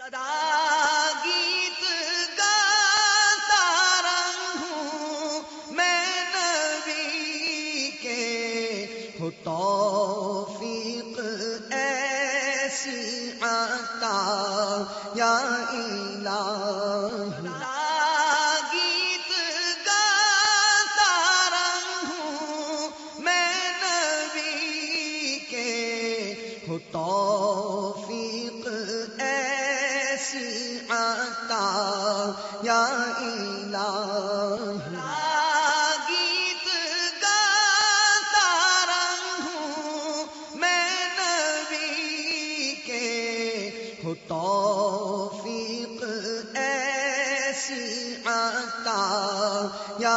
گیت گاتا رہوں میں نبی کے، ہو توفیق ایسی عطا یا الہی۔ گیت گاتا رہوں میں نبی کے، ہو توفیق ایسی عطا یا الہی۔ گیت گاتا رہوں میں نبی کے، ہو توفیق ایسی عطا یا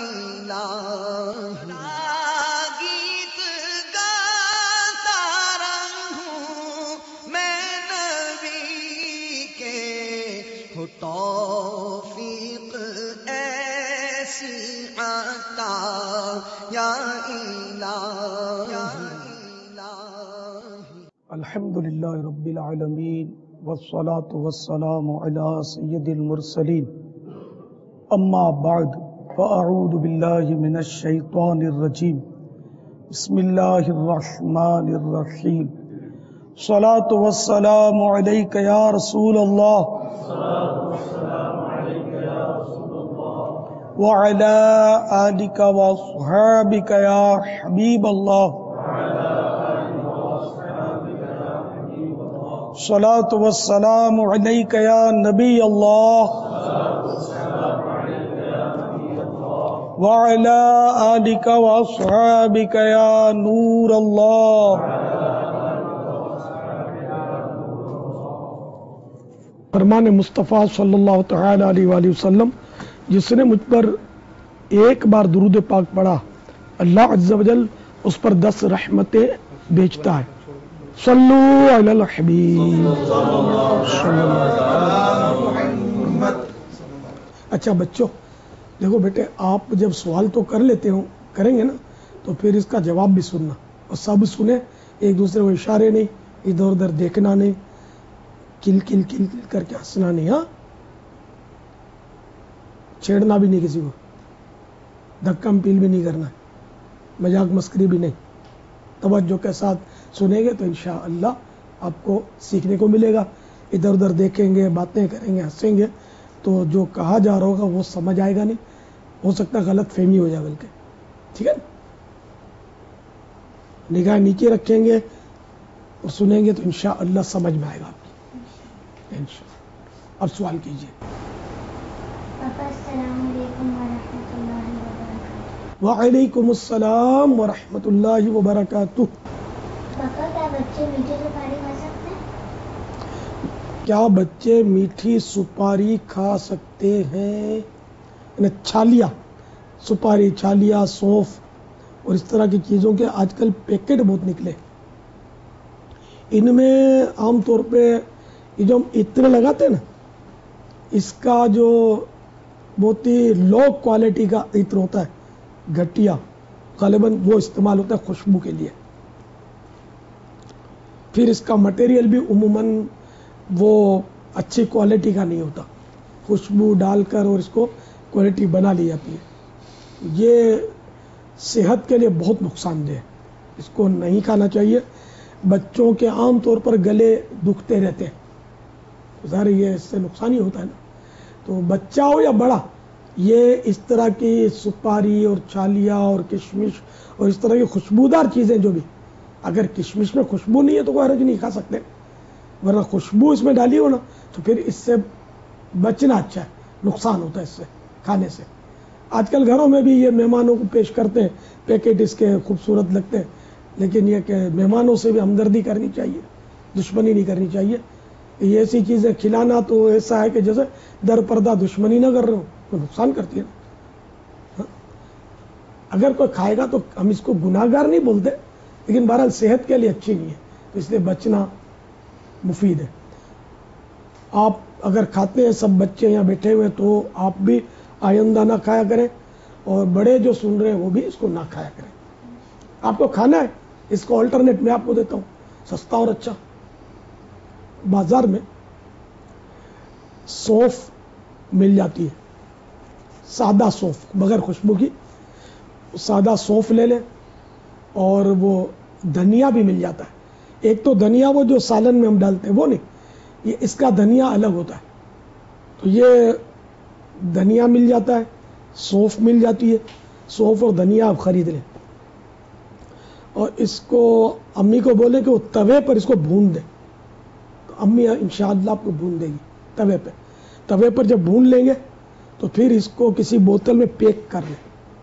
الہی۔ گیت گاتا رہوں میں نبی کے، ہو توفیق ایسی عطا یا الہی۔ الحمدللہ رب العالمین والصلاة والسلام علی سید المرسلین، اما بعد فاعوذ باللہ من الشیطان الرجیم، بسم اللہ الرحمن الرحیم۔ الصلاة والسلام علیک یا رسول اللہ وعلی آلک واصحابک یا حبیب اللہ۔ الصلاة والسلام علیک یا نبی اللہ وعلی آلک واصحابک یا نور اللہ۔ فرمان مصطفیٰ صلی اللہ تعالی علیہ وآلہ وسلم، جس نے مجھ پر ایک بار درود پاک پڑھا، اللہ عز و جل اس پر 10 رحمتیں بھیجتا ہے۔ صلو علی الحبیب۔ اچھا بچوں، دیکھو بیٹے، آپ جب سوال تو کر لیتے ہو، کریں گے نا، تو پھر اس کا جواب بھی سننا، اور سب سنیں، ایک دوسرے کو اشارے نہیں، ادھر ادھر دیکھنا نہیں، کل کل کل کل کر کے ہنسنا نہیں، ہاں، چھیڑنا بھی نہیں کسی کو، دھکم پیل بھی نہیں کرنا، مذاق مسکری بھی نہیں، توجہ کے ساتھ سنیں گے تو انشاءاللہ آپ کو سیکھنے کو ملے گا۔ ادھر ادھر دیکھیں گے، باتیں کریں گے، ہنسیں گے تو جو کہا جا رہا ہوگا وہ سمجھ آئے گا نہیں، ہو سکتا غلط فہمی ہو جائے بلکہ، ٹھیک ہے؟ نگاہ نیچے رکھیں گے اور سنیں گے تو انشاءاللہ سمجھ میں آئے گا آپ کی، انشاءاللہ۔ اب سوال کیجیے۔ السلام علیکم ورحمۃ اللہ وبرکاتہ۔ وعلیکم السلام ورحمۃ اللہ وبرکاتہ۔ پاپا، کیا بچے میٹھی سپاری کھا سکتے ہیں؟ کیا بچے میٹھی سپاری کھا سکتے ہیں؟ یعنی چھالیا، سپاری، چھالیا، سونف اور اس طرح کی چیزوں کے آج کل پیکٹ بہت نکلے، ان میں عام طور پہ یہ جو ہم عطر لگاتے ہیں نا، اس کا جو بہت ہی لو کوالٹی کا عطر ہوتا ہے، گھٹیا، غالباً وہ استعمال ہوتا ہے خوشبو کے لیے۔ پھر اس کا مٹیریل بھی عموماً وہ اچھی کوالٹی کا نہیں ہوتا، خوشبو ڈال کر اور اس کو کوالٹی بنا لی جاتی ہے۔ یہ صحت کے لیے بہت نقصان دہ ہے، اس کو نہیں کھانا چاہیے۔ بچوں کے عام طور پر گلے دکھتے رہتے ہیں، ظاہر یہ اس سے نقصان ہی ہوتا ہے نا، تو بچہ ہو یا بڑا، یہ اس طرح کی سپاری اور چھالیا اور کشمش اور اس طرح کی خوشبودار چیزیں، جو بھی، اگر کشمش میں خوشبو نہیں ہے تو کوئی حرج نہیں، کھا سکتے، ورنہ خوشبو اس میں ڈالی ہو نا تو پھر اس سے بچنا اچھا ہے، نقصان ہوتا ہے اس سے کھانے سے۔ آج کل گھروں میں بھی یہ مہمانوں کو پیش کرتے ہیں، پیکٹ اس کے خوبصورت لگتے ہیں، لیکن یہ کہ مہمانوں سے بھی ہمدردی کرنی چاہیے، دشمنی نہیں کرنی چاہیے۔ یہ ایسی چیزیں کھلانا تو ایسا ہے کہ جیسے در پردہ دشمنی نہ کر رہے ہو، تو نقصان کرتی ہے نا۔ اگر کوئی کھائے گا تو ہم اس کو گناہ گار نہیں بولتے، لیکن بہرحال صحت کے لیے اچھی نہیں ہے، تو اس لیے بچنا مفید ہے۔ آپ اگر کھاتے ہیں، سب بچے یہاں بیٹھے ہوئے، تو آپ بھی آئندہ نہ کھایا کریں، اور بڑے جو سن رہے ہیں وہ بھی اس کو نہ کھایا کریں۔ آپ کو کھانا ہے، اس کو آلٹرنیٹ میں آپ کو دیتا ہوں، سستا اور اچھا۔ بازار میں सौंफ मिल जाती है, सादा सौंफ बगैर खुशबू की, सादा सौंफ ले लें, और वो धनिया भी मिल जाता है। एक तो धनिया वो जो सालन में हम डालते हैं वो नहीं, ये इसका धनिया अलग होता है। तो ये धनिया मिल जाता है, सौंफ मिल जाती है, सौंफ और धनिया आप खरीद लें, और इसको अम्मी को बोले कि वो तवे पर इसको भून दें, तो अम्मी इंशाअल्लाह आपको भून देगी तवे पे। तवे पर जब भून लेंगे तो फिर इसको किसी बोतल में पैक कर लें,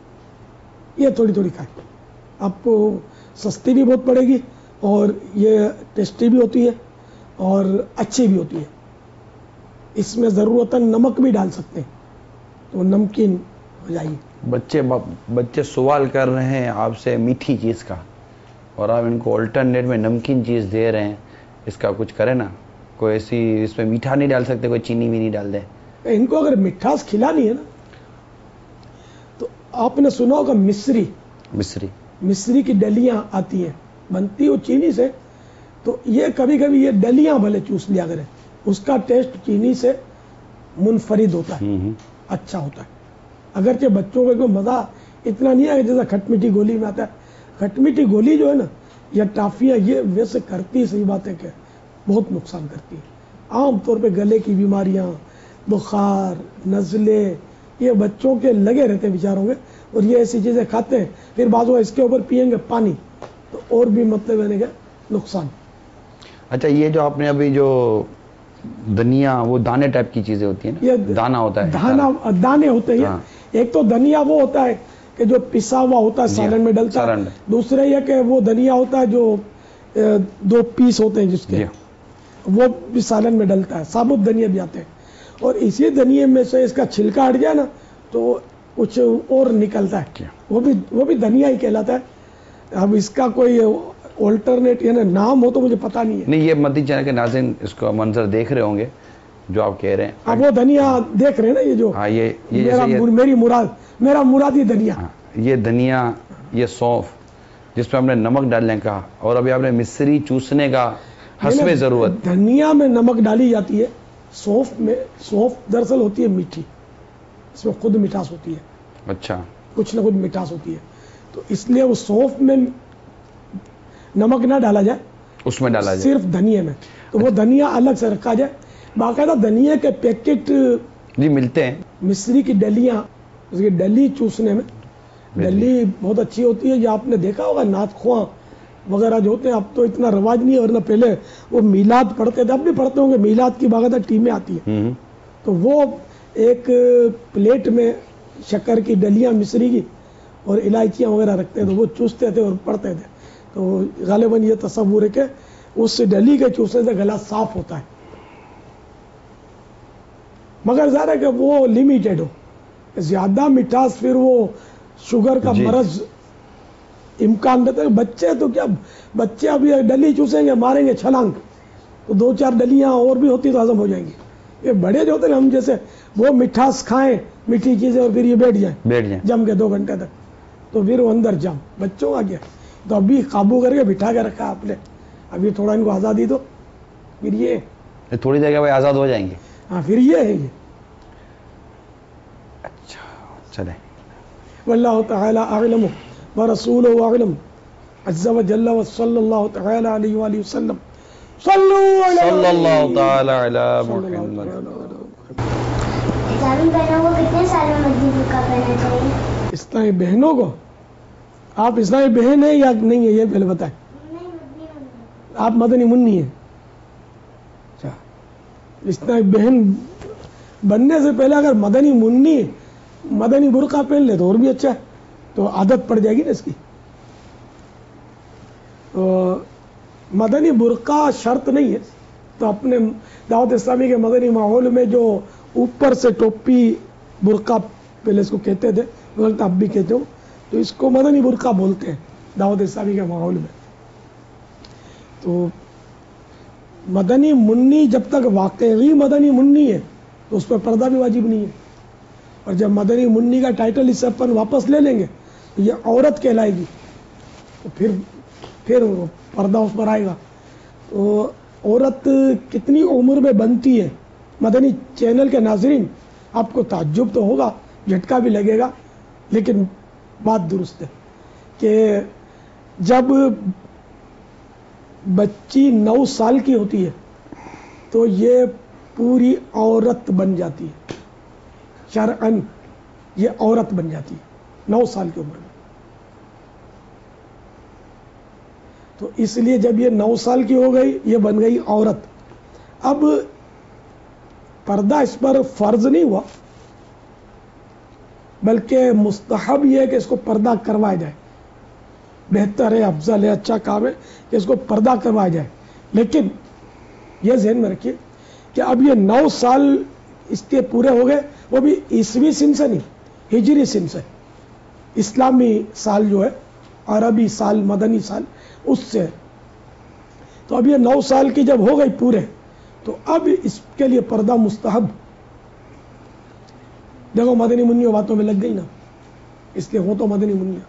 ये थोड़ी थोड़ी खाएं, आपको सस्ती भी बहुत पड़ेगी और ये टेस्टी भी होती है और अच्छी भी होती है। इसमें ज़रूरतन नमक भी डाल सकते हैं तो नमकीन हो जाएगी। बच्चे सवाल कर रहे हैं आपसे मीठी चीज़ का, और आप इनको ऑल्टरनेट में नमकीन चीज़ दे रहे हैं, इसका कुछ करें ना, कोई ऐसी इसमें मीठा नहीं डाल सकते, कोई चीनी भी नहीं डाल दे? इनको अगर मिठास खिलानी है ना, तो आपने सुना होगा मिश्री की डलियां आती हैं, बनती हो चीनी से, तो ये कभी कभी ये डलियां भले चूस लिया करें, उसका टेस्ट चीनी से मुनफरिद होता है, अच्छा होता है। अगरचे बच्चों को मज़ा इतना नहीं है जैसा खटमीठी गोली में आता है। खटमीठी गोली जो है ना, या टाफियाँ, ये वैसे करती, सही बात है कि बहुत नुकसान करती है। आम तौर पे गले की बीमारियाँ, बुखार, नज़ले, ये बच्चों के लगे रहते हैं बेचारों के, और ये ऐसी चीज़ें खाते हैं, फिर बाद में इसके ऊपर पियेंगे पानी, तो और भी मतलब है क्या नुकसान। अच्छा, ये जो आपने अभी जो धनिया, वो दाने टाइप की चीजें होती है ना, ये दाना होता है, दाने होते हैं। एक तो धनिया वो होता है कि जो पिसा हुआ होता है, सालन में डलता है। दूसरा ये कि वो धनिया होता है जो 2 पीस होते हैं जिसके, वो भी सालन में डलता है। साबुत धनिया भी आते हैं, और इसी धनिये में से इसका छिलका हट जाए ना तो कुछ और निकलता है, वो भी धनिया ही कहलाता है। अब इसका कोई ऑल्टरनेट या नाम हो तो मुझे पता नहीं है। नहीं, ये मदनी चैनल के नाज़रीन इसको मंजर देख रहे होंगे जो आप कह रहे हैं। अब वो धनिया देख रहे हैं ना, ये जो मेरा मुरादी धनिया, ये धनिया, ये सौंफ, जिसमें हमने नमक डालने का, और अभी आपने मिश्री चूसने का हस्बे जरूरत। धनिया में नमक डाली जाती है, सौंफ दरअसल होती है मीठी, इसमें खुद मिठास होती है। अच्छा, कुछ ना कुछ मिठास होती है, तो इसलिए वो सौंफ में नमक ना डाला जाए, उसमें डाला जाए सिर्फ धनिया में। तो वो धनिया अलग से रखा जाए। बाकायदा धनिया के पैकेट जी मिलते हैं। मिश्री की डलियां, उसकी डली चूसने में, डली बहुत अच्छी होती है। ये आपने देखा होगा नाथखुआ वगैरह जो होते हैं, अब तो इतना रवाज नहीं है, वरना पहले वो मीलाद पढ़ते थे, अब भी पढ़ते होंगे, मीलाद की बाकायदा टीमें आती है, तो वो एक प्लेट में शक्कर की डलियां मिश्री की और इलायचियां वगैरह रखते हैं, तो वो चूसते थे और पढ़ते थे। तो गालिबन ये तसव्वुर है कि उस डली के चूसने से गला साफ होता है, मगर ज़ाहिर है कि वो लिमिटेड हो, ज्यादा मिठास फिर वो शुगर का मरज इम्कान देता है। बच्चे तो क्या, बच्चे अभी डली चूसेंगे, मारेंगे छलांग, तो 2-4 डलियां और भी होती तो हजम हो जाएंगी। ये बड़े जो होते हैं हम जैसे, वो मिठास खाएं, मीठी चीजें, और फिर ये बैठ जाए जम के 2 घंटे तक, तो फिर वो अंदर जम, बच्चों आ गया। तो अभी काबू करके बिठा के रखा आपने, अभी थोड़ा इनको आज़ादी दो, फिर ये थोड़ी देर के बाद आज़ाद हो जाएंगे। हाँ, फिर ये है ये। अच्छा, चले। वल्लाहु तआला अअलम व रसूलुहु अअलम अज़्ज़ा व जल्ला व सल्लल्लाहु तआला अलैहि व आलिहि वसल्लम सल्लल्लाहु तआला अला मुहम्मद। इस्लामी बहनों को कितने साल में मदनी बुर्का पहनना चाहिए? इस्लामी बहनों को, आप इस्लामी बहन है या नहीं है ये पहले बताएं। आप मदनी मुन्नी है? अच्छा, इस्लामी बहन बनने से पहले अगर मदनी मुन्नी मदनी बुर्का पहन ले तो और भी अच्छा है, तो आदत पड़ जाएगी ना इसकी। तो मदनी बुर्का शर्त नहीं है, तो अपने दावत इस्लामी के मदनी माहौल में जो ऊपर से टोपी बुर्का पहले इसको कहते थे, वक्त अब भी कहते हो, तो इसको मदनी बुर्का बोलते हैं दावत इस्लामी के माहौल में। तो मदनी मुन्नी जब तक वाकई मदनी मुन्नी है तो उस पर पर्दा भी वाजिब नहीं है, और जब मदनी मुन्नी का टाइटल इससे अपन वापस ले लेंगे तो ये औरत कहलाएगी, तो फिर पर्दा उस पर आएगा। तो औरत कितनी उम्र में बनती है مدنی چینل کے ناظرین، آپ کو تعجب تو ہوگا، جھٹکا بھی لگے گا، لیکن بات درست ہے کہ جب بچی 9 سال کی ہوتی ہے تو یہ پوری عورت بن جاتی ہے، شرعاً یہ عورت بن جاتی ہے 9 سال کی عمر میں. تو اس لیے جب یہ 9 سال کی ہو گئی، یہ بن گئی عورت. اب پردہ اس پر فرض نہیں ہوا، بلکہ مستحب یہ ہے کہ اس کو پردہ کروایا جائے. بہتر ہے، افضل ہے، اچھا کام ہے کہ اس کو پردہ کروایا جائے. لیکن یہ ذہن میں رکھیے کہ اب یہ 9 سال اس کے پورے ہو گئے، وہ بھی عیسوی سن سے نہیں، ہجری سن سے، اسلامی سال جو ہے، عربی سال، مدنی سال، اس سے. تو اب یہ 9 سال کی جب ہو گئی پورے، تو اب اس کے لیے پردہ مستحب. دیکھو مدنی منیوں باتوں میں لگ گئی نا، اس لیے وہ تو مدنی منیا.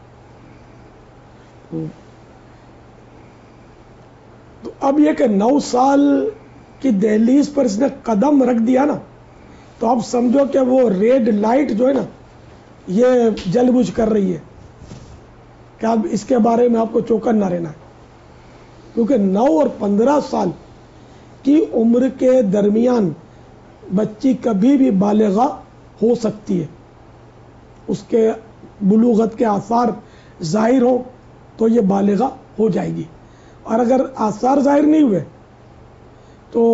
تو اب یہ کہ 9 سال کی دہلیز پر اس نے قدم رکھ دیا نا، تو اب سمجھو کہ وہ ریڈ لائٹ جو ہے نا، یہ جل بجھ کر رہی ہے کہ اب اس کے بارے میں آپ کو چوکن نہ رہنا ہے. کیونکہ 9 اور 15 سال کی عمر کے درمیان بچی کبھی بھی بالغہ ہو سکتی ہے. اس کے بلوغت کے آثار ظاہر ہو تو یہ بالغہ ہو جائے گی، اور اگر آثار ظاہر نہیں ہوئے تو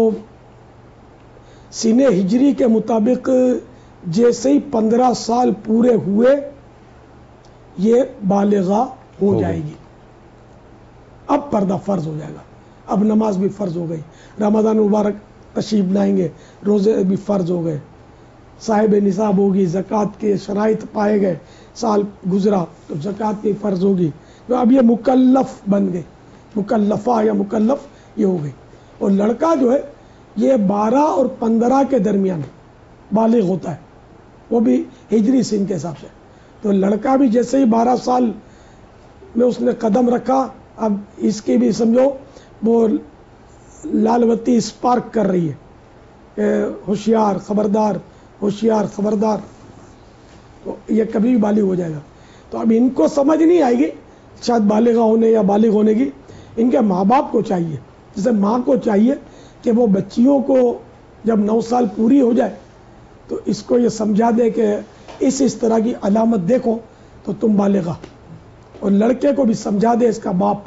سینہ ہجری کے مطابق جیسے ہی 15 سال پورے ہوئے یہ بالغہ ہو جائے گی. اب پردہ فرض ہو جائے گا. اب نماز بھی فرض ہو گئی، رمضان مبارک تشریف لائیں گے، روزے بھی فرض ہو گئے، صاحب نصاب ہوگی، زکوٰۃ کے شرائط پائے گئے، سال گزرا تو زکوٰۃ بھی فرض ہوگی. تو اب یہ مکلف بن گئے، مکلفہ یا مکلف یہ ہو گئی. اور لڑکا جو ہے یہ 12 اور 15 کے درمیان بالغ ہوتا ہے، وہ بھی ہجری سن کے حساب سے. تو لڑکا بھی جیسے ہی 12 سال میں اس نے قدم رکھا، اب اس کی بھی سمجھو وہ لال بتی اسپارک کر رہی ہے کہ ہوشیار خبردار، ہوشیار خبردار. تو یہ کبھی بھی بالغ ہو جائے گا. تو اب ان کو سمجھ نہیں آئے گی شاید بالغہ ہونے یا بالغ ہونے کی. ان کے ماں باپ کو چاہیے، جیسے ماں کو چاہیے کہ وہ بچیوں کو جب 9 سال پوری ہو جائے تو اس کو یہ سمجھا دے کہ اس طرح کی علامت دیکھو تو تم بالغہ. اور لڑکے کو بھی سمجھا دے اس کا باپ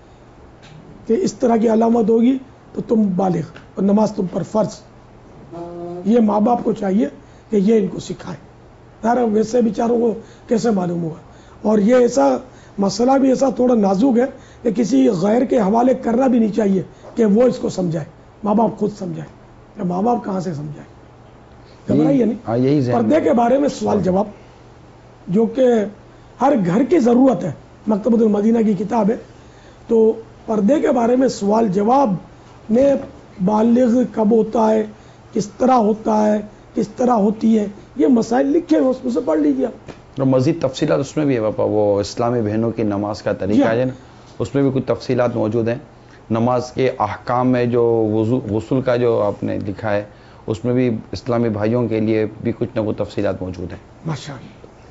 کہ اس طرح کی علامت ہوگی تو تم بالغ اور نماز تم پر فرض. یہ ماں باپ کو چاہیے کہ یہ ان کو سکھائے. ویسے بیچاروں کو کیسے معلوم ہوگا. اور یہ ایسا مسئلہ بھی ایسا تھوڑا نازک ہے کہ کسی غیر کے حوالے کرنا بھی نہیں چاہیے کہ وہ اس کو سمجھائے. ماں باپ خود سمجھائے. کہ ماں باپ کہاں سے سمجھائے؟ گھبرائیے نہیں. پردے کے بارے میں سوال جواب جو کہ ہر گھر کی ضرورت ہے، مکتبۃ المدینہ کی کتاب ہے. تو پردے کے بارے میں سوال جواب میں بالغ کب ہوتا ہے، کس طرح ہوتا ہے، کس طرح ہوتی ہے، یہ مسائل لکھے ہیں، اس میں سے پڑھ لیجیے. اور مزید تفصیلات اس میں بھی ہے پاپا. وہ اسلامی بہنوں کی نماز کا طریقہ ہے نا، اس میں بھی کچھ تفصیلات موجود ہیں. نماز کے احکام میں جو غسل کا جو آپ نے لکھا ہے، اس میں بھی اسلامی بھائیوں کے لیے بھی کچھ نہ کچھ تفصیلات موجود ہیں. ماشاءاللہ.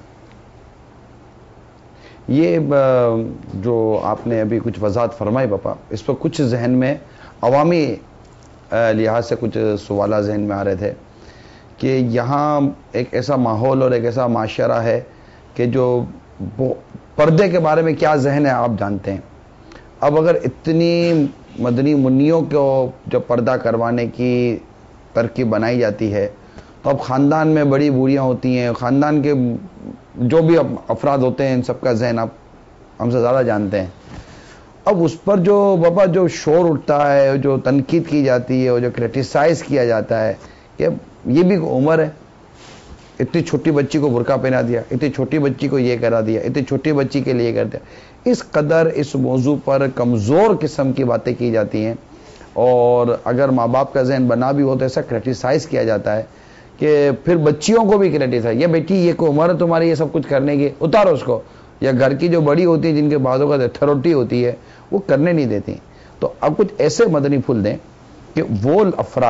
یہ جو آپ نے ابھی کچھ وضاحت فرمائی پاپا، اس پر کچھ ذہن میں عوامی لحاظ سے کچھ سوالات ذہن میں آ رہے تھے کہ یہاں ایک ایسا ماحول اور ایک ایسا معاشرہ ہے کہ جو پردے کے بارے میں کیا ذہن ہے آپ جانتے ہیں. اب اگر اتنی مدنی منیوں کو جو پردہ کروانے کی ترکیب بنائی جاتی ہے تو اب خاندان میں بڑی بوڑھیاں ہوتی ہیں، خاندان کے جو بھی افراد ہوتے ہیں ان سب کا ذہن آپ ہم سے زیادہ جانتے ہیں. اب اس پر جو بابا جو شور اٹھتا ہے، جو تنقید کی جاتی ہے اور جو کرٹیسائز کیا جاتا ہے کہ یہ بھی عمر ہے، اتنی چھوٹی بچی کو برقع پہنا دیا، اتنی چھوٹی بچی کو یہ کرا دیا، اتنی چھوٹی بچی کے لیے کر دیا. اس قدر اس موضوع پر کمزور قسم کی باتیں کی جاتی ہیں. اور اگر ماں باپ کا ذہن بنا بھی ہو تو ایسا کرٹیسائز کیا جاتا ہے کہ پھر بچیوں کو بھی کرٹیسائز، یہ بیٹی یہ کوئی عمر ہے تمہاری یہ سب کچھ کرنے کی، اتارو اس کو. یا گھر کی جو بڑی ہوتی ہے جن کے بعضوں کا اتھارٹی ہوتی ہے وہ کرنے نہیں دیتی. تو اب کچھ ایسے مدنی پھول دیں کہ وہ افراد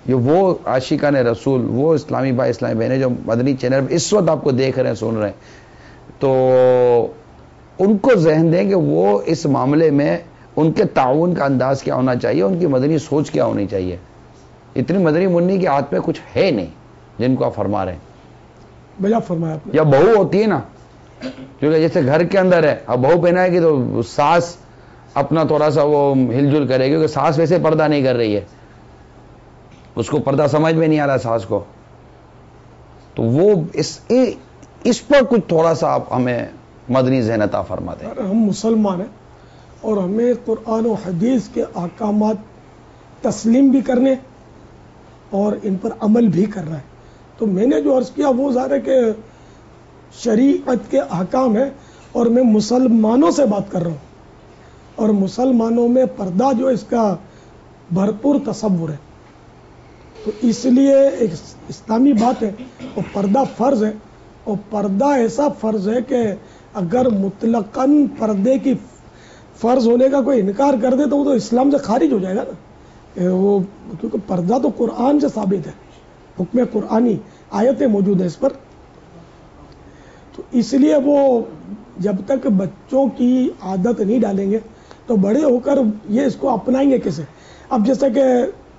یہ وہ عاشقان رسول، وہ اسلامی بھائی اسلامی بہنیں جو مدنی چینل پہ اس وقت آپ کو دیکھ رہے ہیں، سن رہے ہیں، تو ان کو ذہن دیں کہ وہ اس معاملے میں ان کے تعاون کا انداز کیا ہونا چاہیے، ان کی مدنی سوچ کیا ہونی چاہیے. اتنی مدنی منی کے ہاتھ میں کچھ ہے نہیں جن کو آپ فرما رہے ہیں. بھیا فرمایا آپ نے. یا بہو ہوتی ہے نا، کیونکہ جیسے گھر کے اندر ہے، اب بہو پہنائے گی تو ساس اپنا تھوڑا سا وہ ہل جل کرے گی، کیونکہ ساس ویسے پردہ نہیں کر رہی ہے، اس کو پردہ سمجھ میں نہیں آ رہا ساس کو، تو وہ اس پر کچھ تھوڑا سا آپ ہمیں مدنی ذہن عطا فرماتے ہیں. ہم مسلمان ہیں اور ہمیں قرآن و حدیث کے احکامات تسلیم بھی کرنے اور ان پر عمل بھی کرنا ہے. تو میں نے جو عرض کیا وہ ظاہر ہے کہ شریعت کے احکام ہے اور میں مسلمانوں سے بات کر رہا ہوں، اور مسلمانوں میں پردہ جو اس کا بھرپور تصور ہے. تو اس لیے ایک اسلامی بات ہے، اور پردہ فرض ہے، اور پردہ ایسا فرض ہے کہ اگر مطلقاً پردے کی فرض ہونے کا کوئی انکار کر دے تو وہ تو اسلام سے خارج ہو جائے گا نا. وہ کیونکہ پردہ تو قرآن سے ثابت ہے، حکم قرآنی آیتیں موجود ہیں اس پر. تو اس لیے وہ جب تک بچوں کی عادت نہیں ڈالیں گے تو بڑے ہو کر یہ اس کو اپنائیں گے کیسے؟ اب جیسے کہ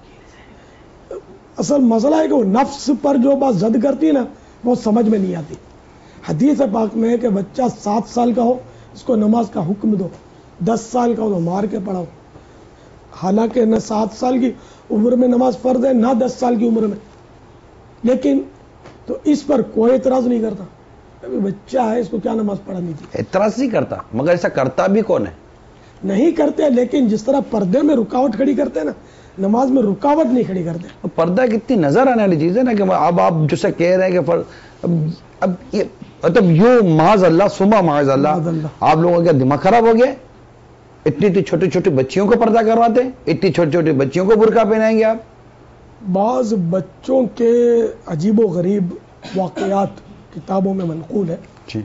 اصل مسئلہ ہے کہ وہ نفس پر جو بات زد کرتی ہے نا وہ سمجھ میں نہیں آتی. حدیث پاک میں ہے کہ بچہ 7 سال کا ہو اس کو نماز کا حکم دو، 10 سال کا ہو تو مار کے پڑھاؤ. حالانکہ نہ 7 سال کی عمر میں نماز فرض ہے نہ 10 سال کی عمر میں، لیکن تو اس پر کوئی اعتراض نہیں کرتا. ابھی بچہ ہے، اس کو کیا نماز پڑھانی تھی؟ اعتراض نہیں کرتا، مگر ایسا کرتا بھی کون ہے؟ نہیں کرتے، لیکن جس طرح پردے میں رکاوٹ کھڑی کرتے ہیں نا، نماز میں رکاوٹ نہیں کھڑی کرتے. پردہ کتنی نظر آنے والی چیز ہے نا، کہ اب آپ جسے کہہ رہے ہیں کہ اب یہ مطلب یوں معاذ اللہ سما معاذ اللہ، آپ لوگوں کا کیا دماغ خراب ہو گیا؟ اتنی چھوٹی چھوٹی بچیوں کو پردہ کرواتے ہیں، اتنی چھوٹی چھوٹی بچیوں کو برقع پہنائیں گے آپ. بعض بچوں کے عجیب و غریب واقعات کتابوں میں منقول ہے. جی.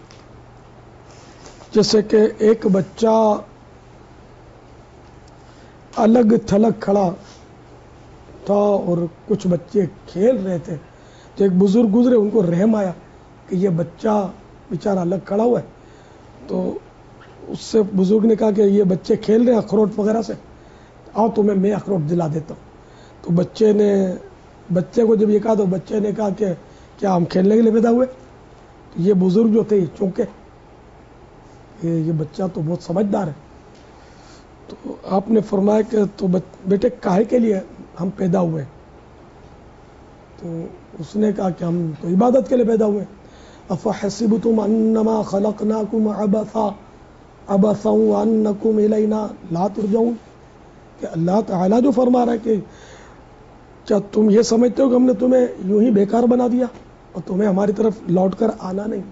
جیسے کہ ایک بچہ الگ تھلگ کھڑا تھا اور کچھ بچے کھیل رہے تھے، تو ایک بزرگ گزرے، ان کو رحم آیا کہ یہ بچہ بیچارہ الگ کھڑا ہوا ہے. تو اس سے بزرگ نے کہا کہ یہ بچے کھیل رہے ہیں اخروٹ وغیرہ سے، آؤ تمہیں میں اخروٹ دلا دیتا ہوں. تو بچے کو جب یہ کہا تو بچے نے کہا کہ کیا ہم کھیلنے کے لیے پیدا ہوئے؟ تو یہ بزرگ جو تھے یہ چونکے، یہ بچہ تو بہت سمجھدار ہے. تو آپ نے فرمایا کہ تو بیٹے کاہے کے لیے ہم پیدا ہوئے؟ تو اس نے کہا کہ ہم تو عبادت کے لیے پیدا ہوئے. افحسبتم انما خلقناکم عبثا وانکم الینا لا ترجعون، کہ اللہ تعالیٰ جو فرما رہا ہے کہ کیا تم یہ سمجھتے ہو کہ ہم نے تمہیں یوں ہی بیکار بنا دیا اور تمہیں ہماری طرف لوٹ کر آنا نہیں؟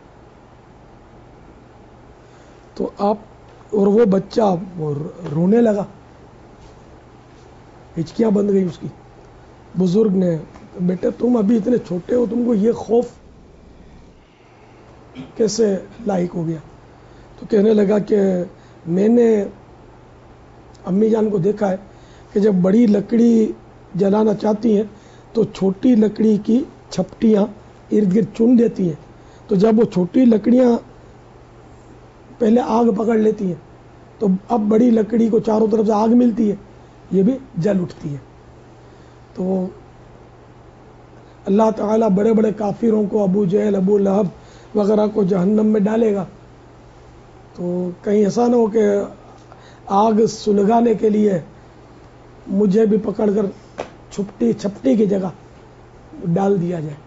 تو اور وہ بچہ وہ رونے لگا، ہچکیاں بند گئی اس کی. بزرگ نے، بیٹے تم ابھی اتنے چھوٹے ہو، تم کو یہ خوف کیسے لاحق ہو گیا؟ تو کہنے لگا کہ میں نے امی جان کو دیکھا ہے کہ جب بڑی لکڑی جلانا چاہتی ہیں تو چھوٹی لکڑی کی چھپٹیاں ارد گرد چن دیتی ہیں، تو جب وہ چھوٹی لکڑیاں پہلے آگ پکڑ لیتی ہیں تو اب بڑی لکڑی کو چاروں طرف سے آگ ملتی ہے، یہ بھی جل اٹھتی ہے. تو اللہ تعالیٰ بڑے بڑے کافروں کو، ابو جہل، ابو لہب وغیرہ کو جہنم میں ڈالے گا، تو کہیں ایسا نہ ہو کہ آگ سلگانے کے لیے مجھے بھی پکڑ کر چھپٹی کی جگہ ڈال دیا جائے.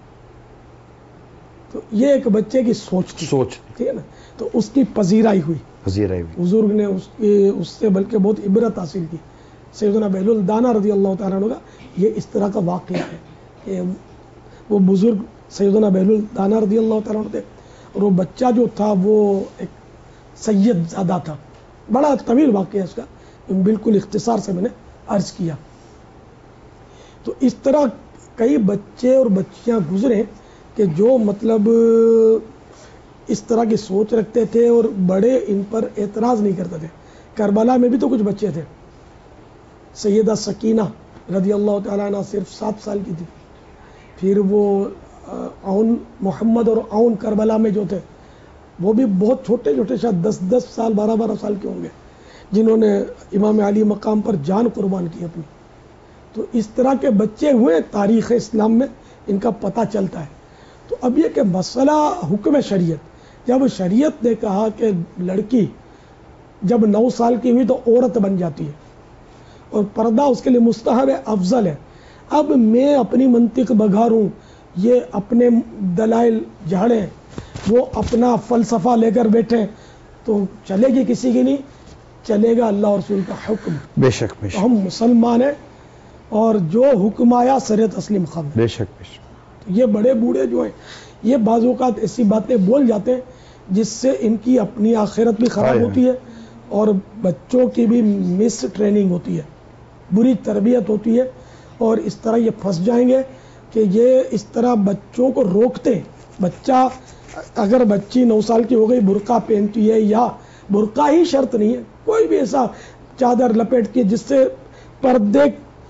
تو یہ ایک بچے کی سوچ تھی، ٹھیک ہے نا. تو اس کی پذیرائی ہوئی. بزرگ نے اس سے بلکہ بہت عبرت حاصل کی. سیدنا بہلول دانا رضی اللہ تعالیٰ عنہ کا یہ اس طرح کا واقعہ ہے کہ وہ بزرگ سیدنا بہلول دانا رضی اللہ تعالیٰ عنہ تھے، اور وہ بچہ جو تھا وہ ایک سید زادہ تھا. بڑا طویل واقعہ ہے اس کا، بالکل اختصار سے میں نے عرض کیا. تو اس طرح کئی بچے اور بچیاں گزرے کہ جو مطلب اس طرح کی سوچ رکھتے تھے اور بڑے ان پر اعتراض نہیں کرتے تھے. کربلا میں بھی تو کچھ بچے تھے، سیدہ سکینہ رضی اللہ تعالیٰ عنہ صرف 7 سال کی تھی. پھر وہ عون محمد اور عون کربلا میں جو تھے وہ بھی بہت چھوٹے چھوٹے، شاید 10 سال 12 سال کے ہوں گے، جنہوں نے امام علی مقام پر جان قربان کی اپنی. تو اس طرح کے بچے ہوئے تاریخ اسلام میں، ان کا پتہ چلتا ہے. تو اب یہ کہ مسئلہ حکم شریعت، جب شریعت نے کہا کہ لڑکی جب 9 سال کی ہوئی تو عورت بن جاتی ہے اور پردہ اس کے لیے مستحب ہے، افضل ہے. اب میں اپنی منطق بگھاروں، یہ اپنے دلائل جھاڑیں، وہ اپنا فلسفہ لے کر بیٹھے، تو چلے گی کسی کی نہیں، چلے گا اللہ اور رسول کا حکم. بے شک بے شک ہم مسلمان ہیں اور جو حکم آیا سر تسلیم خم. بے شک بے شک. یہ بڑے بوڑھے جو ہیں یہ بعض اوقات ایسی باتیں بول جاتے ہیں جس سے ان کی اپنی آخرت بھی خراب ہوتی ہے اور بچوں کی بھی مس ٹریننگ ہوتی ہے، بری تربیت ہوتی ہے، اور اس طرح یہ پھنس جائیں گے کہ یہ اس طرح بچوں کو روکتے ہیں. بچہ اگر بچی 9 سال کی ہو گئی برقع پہنتی ہے، یا برقع ہی شرط نہیں ہے، کوئی بھی ایسا چادر لپیٹ کے جس سے پردے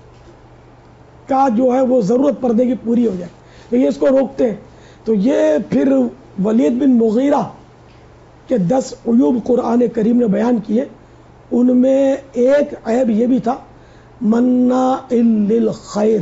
کا جو ہے وہ ضرورت پردے کی پوری ہو جائے، تو یہ اس کو روکتے ہیں. تو یہ پھر ولید بن مغیرہ کے 10 عیوب قرآن کریم نے بیان کیے، ان میں ایک عیب یہ بھی تھا مناع للخیر،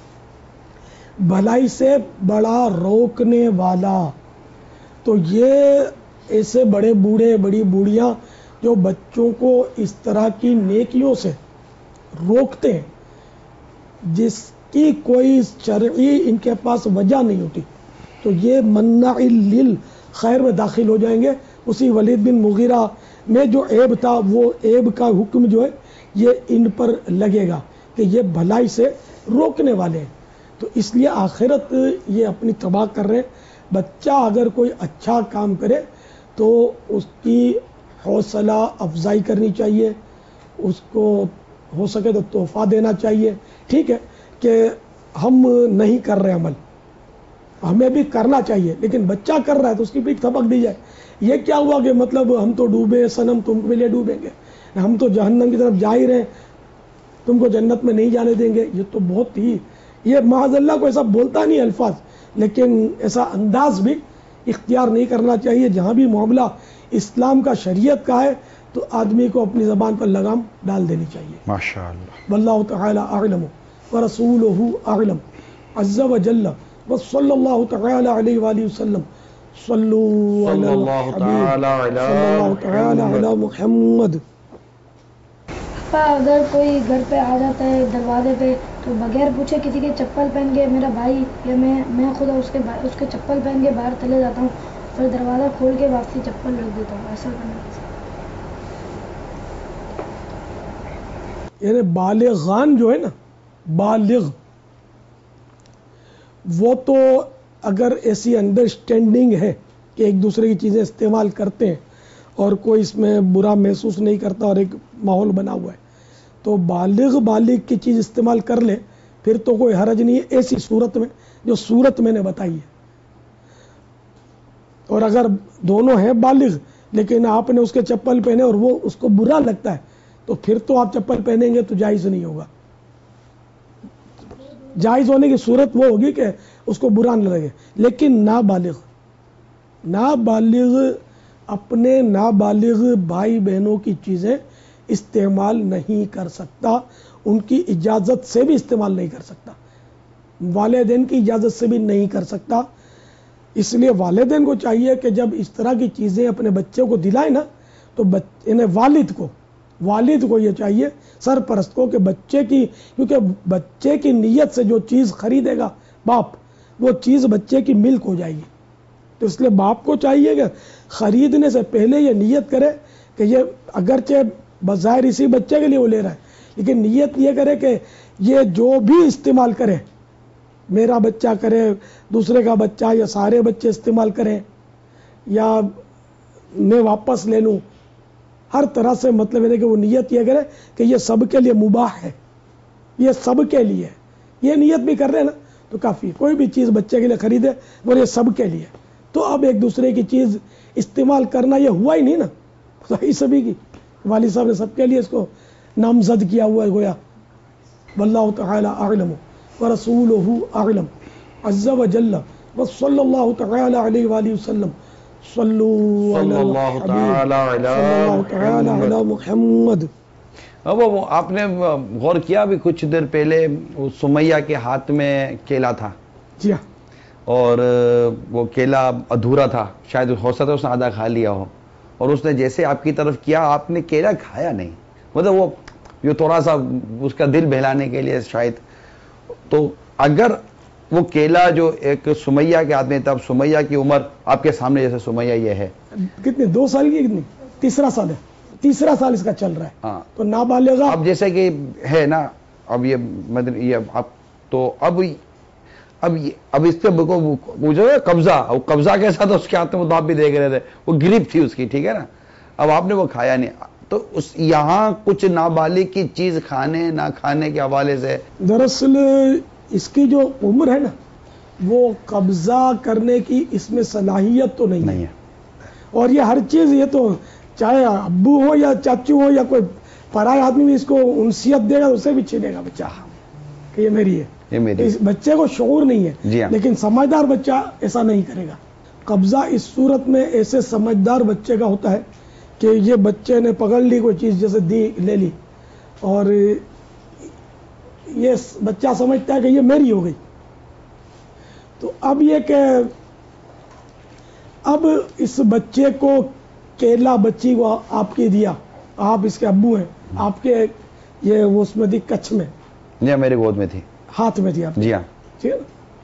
بھلائی سے بڑا روکنے والا. تو یہ ایسے بڑے بوڑھے بڑی بوڑھیاں جو بچوں کو اس طرح کی نیکیوں سے روکتے ہیں جس کی کوئی شرعی ان کے پاس وجہ نہیں ہوتی، تو یہ مناع للخیر میں داخل ہو جائیں گے. اسی ولید بن مغیرہ میں جو عیب تھا وہ عیب کا حکم جو ہے یہ ان پر لگے گا کہ یہ بھلائی سے روکنے والے ہیں. تو اس لیے آخرت یہ اپنی تباہ کر رہے ہیں. بچہ اگر کوئی اچھا کام کرے تو اس کی حوصلہ افزائی کرنی چاہیے، اس کو ہو سکے تو تحفہ دینا چاہیے. ٹھیک ہے کہ ہم نہیں کر رہے عمل، ہمیں بھی کرنا چاہیے، لیکن بچہ کر رہا ہے تو اس کی پیٹھ تھپک دی جائے. یہ کیا ہوا کہ مطلب ہم تو ڈوبے صنم تم کے لیے ڈوبیں گے، ہم تو جہنم کی طرف جا ہی رہے ہیں، تم کو جنت میں نہیں جانے دیں گے. یہ تو بہت ہی، یہ معاذ اللہ کو ایسا بولتا نہیں الفاظ، لیکن ایسا انداز بھی اختیار نہیں کرنا چاہیے. جہاں بھی معاملہ اسلام کا شریعت کا ہے تو آدمی کو اپنی زبان پر لگام ڈال دینی چاہیے. ماشاءاللہ. واللہ تعالی اعلم ورسولہ اعلم عز وجل وصلی اللہ تعالی علیہ وآلہ وسلم. صلو علی الحبیب صلی اللہ تعالی علی محمد. اگر کوئی گھر پہ آ جاتا ہے دروازے پہ تو بغیر پوچھے کسی کے چپل پہن کے میرا بھائی یا میں خود اس کے چپل پہن کے باہر چلے جاتا ہوں، پھر دروازہ کھول کے واپسی چپل رکھ دیتا ہوں، ایسا کرنا یعنی بالغان جو ہے نا، بالغ وہ تو اگر ایسی انڈرسٹینڈنگ ہے کہ ایک دوسرے کی چیزیں استعمال کرتے ہیں اور کوئی اس میں برا محسوس نہیں کرتا اور ایک ماحول بنا ہوا ہے تو بالغ کی چیز استعمال کر لے، پھر تو کوئی حرج نہیں ہے ایسی صورت میں جو صورت میں نے بتائی ہے. اور اگر دونوں ہیں بالغ لیکن آپ نے اس کے چپل پہنے اور وہ اس کو برا لگتا ہے تو پھر تو آپ چپل پہنیں گے تو جائز نہیں ہوگا. جائز ہونے کی صورت وہ ہوگی کہ اس کو برا نہ لگے. لیکن نابالغ اپنے نابالغ بھائی بہنوں کی چیزیں استعمال نہیں کر سکتا، ان کی اجازت سے بھی استعمال نہیں کر سکتا، والدین کی اجازت سے بھی نہیں کر سکتا. اس لیے والدین کو چاہیے کہ جب اس طرح کی چیزیں اپنے بچوں کو دلائیں نا تو والد کو یہ چاہیے سرپرست کو کہ بچے کی، کیونکہ بچے کی نیت سے جو چیز خریدے گا باپ وہ چیز بچے کی ملک ہو جائے گی. تو اس لیے باپ کو چاہیے کہ خریدنے سے پہلے یہ نیت کرے کہ یہ اگرچہ بظاہر اسی بچے کے لیے وہ لے رہا ہے لیکن نیت یہ کرے کہ یہ جو بھی استعمال کرے، میرا بچہ کرے، دوسرے کا بچہ یا سارے بچے استعمال کریں یا میں واپس لے لوں، ہر طرح سے مطلب ہے کہ وہ نیت یہ کرے کہ یہ سب کے لیے مباح ہے، یہ سب کے لیے، یہ نیت بھی کر رہے ہیں نا تو کافی. کوئی بھی چیز بچے کے لیے خریدے وہ یہ سب کے لیے. تو اب ایک دوسرے کی چیز استعمال کرنا یہ ہوا ہی نہیں نا، صحیح سبھی کی. والد صاحب نے سب کے لیے اس کو نامزد کیا ہوا ہے گویا. واللہ تعالی اعلم ورسولہ اعلم عز وجل وصلی اللہ تعالی علیہ وآلہ وسلم صلو علی صلی اللہ تعالی الحبیب صلی اللہ تعالی علی علی محمد. اب وہ آپ نے غور کیا بھی کچھ دیر پہلے وہ سمیہ کے ہاتھ میں کیلا تھا جی ہاں اور وہ کیلا ادھورا تھا، شاید ہو سکتا ہے اس نے آدھا کھا لیا ہو، اور اس نے جیسے آپ کی طرف کیا آپ نے کیلا کھایا نہیں، مطلب وہ جو تھوڑا سا اس کا دل بہلانے کے لیے شاید. تو اگر وہ کیلا جو ایک سمیہ کے ہاتھ میں تب سمیہ کی عمر آپ کے سامنے جیسے سمیہ یہ ہے کتنی 2 سال کی کتنی تیسرا سال ہے، تیسرا سال اس کا چل رہا ہے. ہاں تو نابالغہ اب جیسے کہ ہے نا اب یہ اب تو اب اس پہ مجھے قبضہ کیسا تھا اس کے ہاتھ میں، تو آپ بھی دیکھ رہے تھے وہ گریپ تھی اس کی، ٹھیک ہے نا. اب آپ نے وہ کھایا نہیں، تو یہاں کچھ نابالغ کی چیز کھانے نہ کھانے کے حوالے سے دراصل اس کی جو عمر ہے نا وہ قبضہ کرنے کی اس میں صلاحیت تو نہیں ہے. اور یہ ہر چیز، یہ تو چاہے ابو ہو یا چاچو ہو یا کوئی پرایا آدمی بھی اس کو انسیت دے گا اسے بھی چھینے گا بچہ کہ یہ میری ہے. اس بچے کو شعور نہیں ہے. جی ہاں. لیکن سمجھدار بچہ ایسا نہیں کرے گا. قبضہ اس صورت میں ایسے سمجھدار بچے کا ہوتا ہے کہ یہ بچے نے پکڑ لی کوئی چیز جیسے دی لے لی اور یہ بچہ سمجھتا ہے کہ یہ میری ہو گئی. تو اب یہ کہ اب اس بچے کو کیلا بچی کو آپ کی دیا، آپ اس کے ابو ہیں، آپ کے یہ وہ اس میں دی کچھ میں جی میرے گود میں تھی، ہاتھ میں تھی آپ جی ہاں ٹھیک ہے.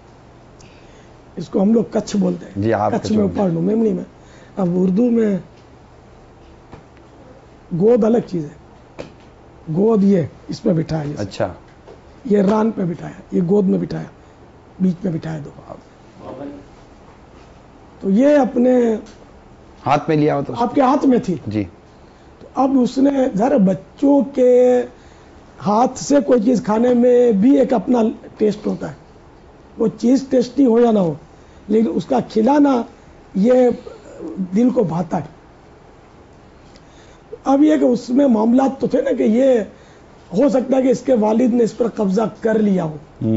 اس کو ہم لوگ کچھ بولتے ہیں جی آپ کچھ میں پڑھ لوں میمنی میں. اب اردو میں گود الگ چیز ہے. گود یہ اس پہ بٹھایا جیسے. اچھا یہ ران پہ بٹھایا، یہ گود میں بٹھایا، بیچ میں بٹھایا دو. تو یہ اپنے ہاتھ میں لیا ہو تو آپ کے ہاتھ میں تھی. جی تو اب اس نے ذرا بچوں کے ہاتھ سے کوئی چیز کھانے میں بھی ایک اپنا ٹیسٹ ہوتا ہے. وہ چیز ٹیسٹی ہو یا نہ ہو لیکن اس کا کھلانا یہ دل کو بھاتا ہے. اب یہ کہ اس میں معاملات تو تھے نا کہ یہ ہو سکتا ہے کہ اس کے والد نے اس پر قبضہ کر لیا ہو،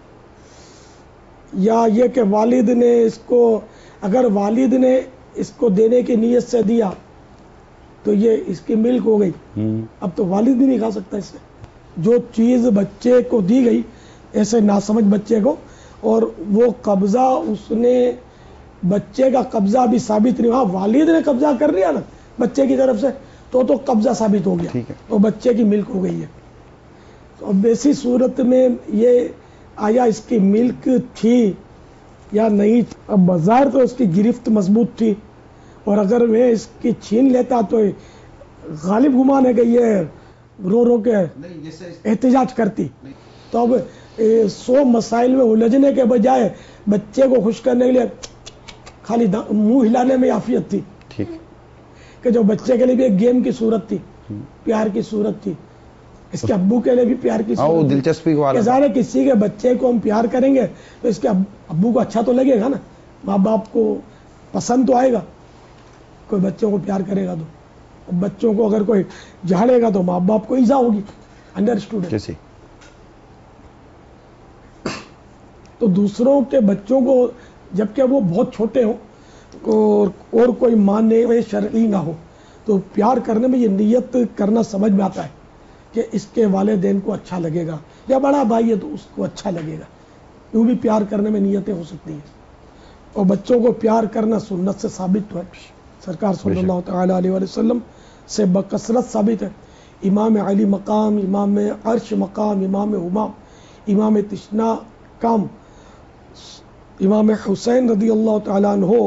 یا یہ کہ والد نے اس کو، اگر والد نے اس کو دینے کی نیت سے دیا تو یہ اس کی ملک ہو گئی. اب تو والد بھی نہیں کھا سکتا اس سے. جو چیز بچے کو دی گئی ایسے ناسمجھ بچے کو، اور وہ قبضہ اس نے بچے کا قبضہ بھی ثابت نہیں ہوا، والد نے قبضہ کر لیا نا بچے کی طرف سے تو قبضہ ثابت ہو گیا اور بچے کی ملک ہو گئی ہے. تو اب ایسی صورت میں یہ آیا اس کی ملک تھی یا نہیں. اب بظاہر تو اس کی گرفت مضبوط تھی، اور اگر میں اس کی چھین لیتا تو غالب گمان ہے کہ یہ رو رو کے احتجاج کرتی. تو اب 100 مسائل میں الجھنے کے بجائے بچے کو خوش کرنے کے لیے خالی منہ ہلانے میں عافیت تھی کہ جو بچے کے لیے بھی ایک گیم کی صورت تھی، پیار کی صورت تھی، اس کے ابو کے لیے بھی پیار کی صورت تھی. دلچسپی ظاہر کسی کے بچے کو ہم پیار کریں گے تو اس کے ابو کو اچھا تو لگے گا نا، ماں باپ کو پسند تو آئے گا. کوئی بچوں کو پیار کرے گا تو بچوں کو اگر کوئی جھاڑے گا تو ماں باپ کو ایزا ہوگی. انڈرسٹوڈ ہے. تو دوسروں کے بچوں کو جبکہ وہ بہت چھوٹے ہوں اور کوئی ماننے میں شرعی نہ ہو تو پیار کرنے میں یہ نیت کرنا سمجھ میں آتا ہے کہ اس کے والدین کو اچھا لگے گا، یا بڑا بھائی ہے تو اس کو اچھا لگے گا. یوں بھی پیار کرنے میں نیتیں ہو سکتی ہیں. اور بچوں کو پیار کرنا سنت سے ثابت ہے، سرکار صلی اللہ تعالی علیہ وسلم سے بکثرت ثابت ہے. امام علی مقام، امام عرش مقام، امام امام، امام تشنا کام، امام حسین رضی اللہ تعالیٰ عنہ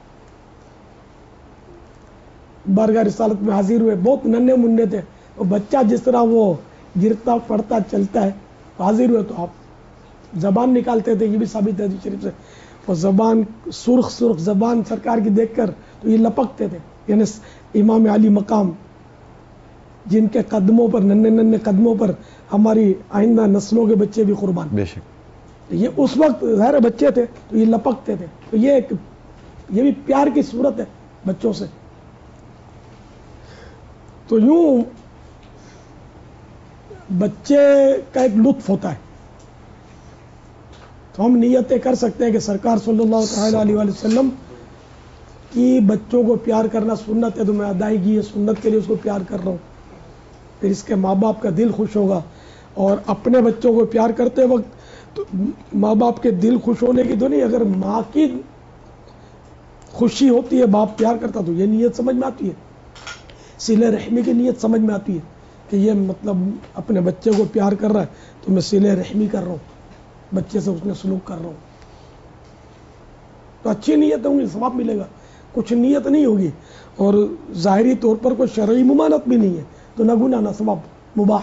بارگاہ رسالت میں حاضر ہوئے. بہت ننھے منھے تھے، اور بچہ جس طرح وہ گرتا پڑتا چلتا ہے حاضر ہوئے تو آپ زبان نکالتے تھے، یہ بھی ثابت ہے حدیث شریف سے. اور زبان سرخ زبان سرکار کی دیکھ کر تو یہ لپکتے تھے. یعنی امام علی مقام جن کے قدموں پر، ننھے قدموں پر ہماری آئندہ نسلوں کے بچے بھی قربان. بے شک یہ اس وقت ظاہر بچے تھے تو یہ لپکتے تھے. تو یہ بھی پیار کی صورت ہے بچوں سے. تو یوں بچے کا ایک لطف ہوتا ہے. تو ہم نیتیں کر سکتے ہیں کہ سرکار صلی اللہ تعالیٰ علیہ وآلہ وسلم کی بچوں کو پیار کرنا سنت ہے، تو میں ادائیگی ہے سنت کے لیے اس کو پیار کر رہا ہوں. پھر اس کے ماں باپ کا دل خوش ہوگا. اور اپنے بچوں کو پیار کرتے وقت تو ماں باپ کے دل خوش ہونے کی تو نہیں، اگر ماں کی خوشی ہوتی ہے، باپ پیار کرتا، تو یہ نیت سمجھ میں آتی ہے. صلہ رحمی کی نیت سمجھ میں آتی ہے کہ یہ مطلب اپنے بچے کو پیار کر رہا ہے تو میں صلہ رحمی کر رہا ہوں، بچے سے اس نے سلوک کر رہا ہوں. تو اچھی نیت ہوں گی، ثواب ملے گا. کچھ نیت نہیں ہوگی اور ظاہری طور پر کوئی شرعی ممانعت بھی نہیں ہے تو نہ گناہ نہ ثواب، مباح.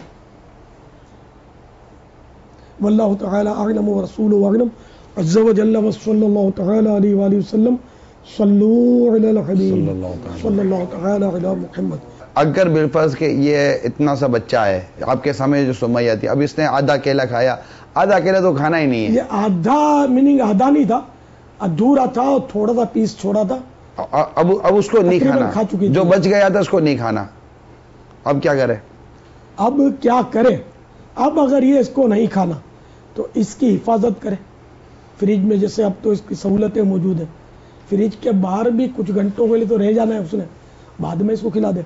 واللہ تعالی اعلم ورسولہ اعلم عز وجل وصلی اللہ تعالی علیہ وآلہ وسلم. صلو علی الحبیب صلی اللہ تعالی علی محمد. اگر بالفرض کہ یہ اتنا سا بچہ ہے آپ کے سامنے جو سمیہ تھی، اب اس نے آدھا کیلا کھایا، آدھا کیلا تو کھانا ہی نہیں ہے. یہ آدھا میننگ آدھا نہیں تھا، ادھورا تھا اور تھوڑا سا پیس چھوڑا تھا. اب اس کو نہیں تقریباً کھانا، کھا چکی تھی. جو بچ گیا تھا اس کو نہیں کھانا. اب کیا کرے؟ اب کیا کرے؟ اب اگر یہ اس کو نہیں کھانا تو اس کی حفاظت کرے. فریج میں جیسے اب تو اس کی سہولتیں موجود ہیں، فریج کے باہر بھی کچھ گھنٹوں کے لیے تو رہ جانا ہے اس نے، بعد میں اس کو کھلا دے.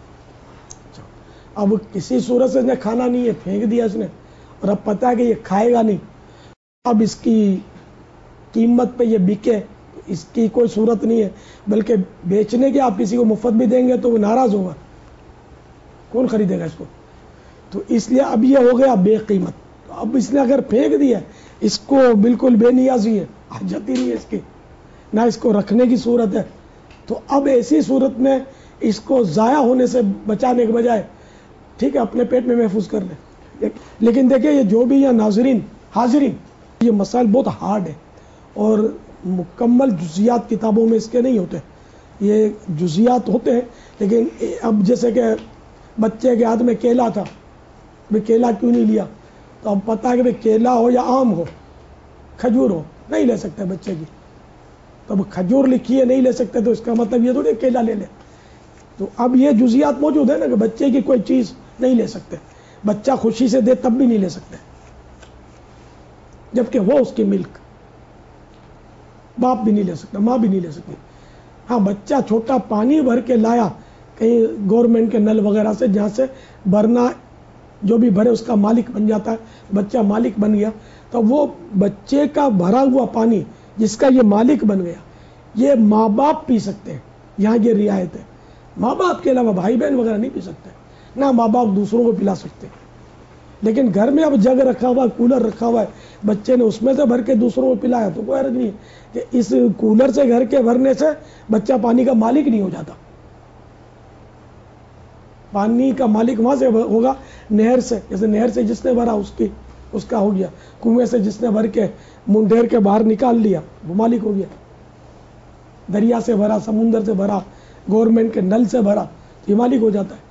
اب کسی صورت سے اس نے کھانا نہیں ہے، پھینک دیا اس نے، اور اب پتا ہے کہ یہ کھائے گا نہیں. اب اس کی قیمت پہ یہ بکے، اس کی کوئی صورت نہیں ہے. بلکہ بیچنے کے آپ کسی کو مفت بھی دیں گے تو وہ ناراض ہوگا، کون خریدے گا اس کو. تو اس لیے اب یہ ہو گیا بے قیمت. اب اس نے اگر پھینک دیا، اس کو بالکل بے نیازی ہے، حاجت ہی نہیں ہے اس کی، نہ اس کو رکھنے کی صورت ہے. تو اب ایسی صورت میں اس کو ضائع ہونے سے بچانے کے بجائے ٹھیک ہے اپنے پیٹ میں محفوظ کر لیں. لیکن دیکھیں یہ جو بھی یہ حاضرین یہ مسائل بہت ہارڈ ہے اور مکمل جزیات کتابوں میں اس کے نہیں ہوتے. یہ جزیات ہوتے ہیں، لیکن اب جیسے کہ بچے کے ہاتھ میں کیلا تھا، بھئی کیلا کیوں نہیں لیا؟ تو اب پتا ہے کہ کیلا ہو یا آم ہو، کھجور ہو، نہیں لے سکتے بچے کی. تو اب کھجور لکھی ہے نہیں لے سکتے تو اس کا مطلب یہ تھوڑی کیلا لے لے. تو اب یہ جزیات موجود ہے نا کہ بچے کی کوئی چیز نہیں لے سکتے. بچہ خوشی سے دے تب بھی نہیں لے سکتے، جبکہ وہ اس کی ملک. باپ بھی نہیں لے سکتا، ماں بھی نہیں لے سکتی. ہاں بچہ چھوٹا پانی بھر کے لایا کہیں گورنمنٹ کے نل وغیرہ سے، جہاں سے بھرنا جو بھی بھرے اس کا مالک بن جاتا ہے، بچہ مالک بن گیا. تو وہ بچے کا بھرا ہوا پانی جس کا یہ مالک بن گیا، یہ ماں باپ پی سکتے ہیں. یہاں یہ رعایت ہے، ماں باپ کے علاوہ بھائی بہن وغیرہ نہیں پی سکتے، نہ ماں باپ دوسروں کو پلا سکتے. لیکن گھر میں اب جگ رکھا ہوا ہے، کولر رکھا ہوا ہے، بچے نے اس میں سے بھر کے دوسروں کو پلایا تو کوئی حرج نہیں ہے کہ اس کولر سے گھر کے بھرنے سے بچہ پانی کا مالک نہیں ہو جاتا. پانی کا مالک وہاں سے ہوگا نہر سے، جیسے نہر سے جس نے بھرا اس کا ہو گیا، کنویں سے جس نے بھر کے منڈیر کے باہر نکال لیا وہ مالک ہو گیا. دریا سے بھرا، سمندر سے بھرا، گورنمنٹ کے نل سے بھرا یہ مالک ہو جاتا ہے.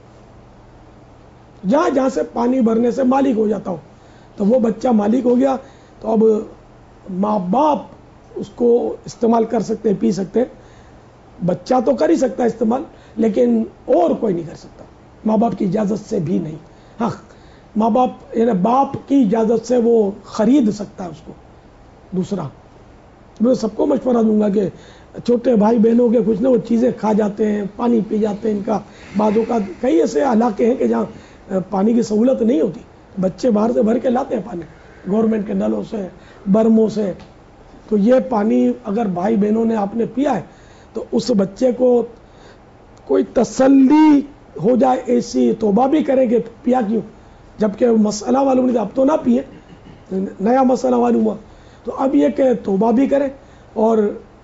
جہاں جہاں سے پانی بھرنے سے مالک ہو جاتا ہو تو وہ بچہ مالک ہو گیا. تو اب ماں باپ اس کو استعمال کر سکتے ہیں، پی سکتے ہیں. بچہ تو کر ہی سکتا ہے استعمال، لیکن اور کوئی نہیں کر سکتا، ماں باپ کی اجازت سے بھی نہیں. ہاں ماں باپ یعنی باپ کی اجازت سے وہ خرید سکتا ہے اس کو دوسرا. میں سب کو مشورہ دوں گا کہ چھوٹے بھائی بہنوں کے کچھ نہ وہ چیزیں کھا جاتے ہیں، پانی پی جاتے ہیں. ان کا بعضوں کا کئی ایسے علاقے ہیں کہ جہاں پانی کی سہولت نہیں ہوتی، بچے باہر سے بھر کے لاتے ہیں پانی گورنمنٹ کے نلوں سے، برموں سے. تو یہ پانی اگر بھائی بہنوں نے آپ نے پیا ہے تو اس بچے کو کوئی تسلی ہو جائے، ایسی توبہ بھی کرے کہ پیا کیوں، جبکہ مسئلہ معلوم نہیں تھا. اب تو نہ پیے، نیا مسئلہ معلوم ہوا تو اب یہ کہ توبہ بھی کرے. اور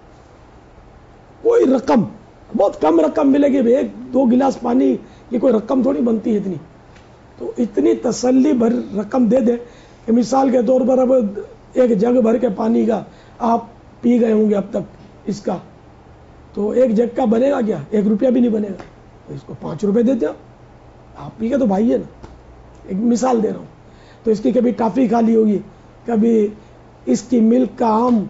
کوئی رقم، بہت کم رقم ملے گی، 1-2 گلاس پانی یہ کوئی رقم تھوڑی بنتی ہے اتنی. تو اتنی تسلی بھر رقم دے دے کہ مثال کے طور پر اب ایک جگ بھر کے پانی کا آپ پی گئے ہوں گے اب تک اس کا، تو ایک جگ کا بنے گا کیا؟ 1 روپیہ بھی نہیں بنے گا. تو اس کو 5 روپے دیتے آپ پی کے تو بھائی ہے نا. ایک مثال دے رہا ہوں. تو اس کی کبھی ٹافی کھا لی ہوگی، کبھی اس کی ملک کا آم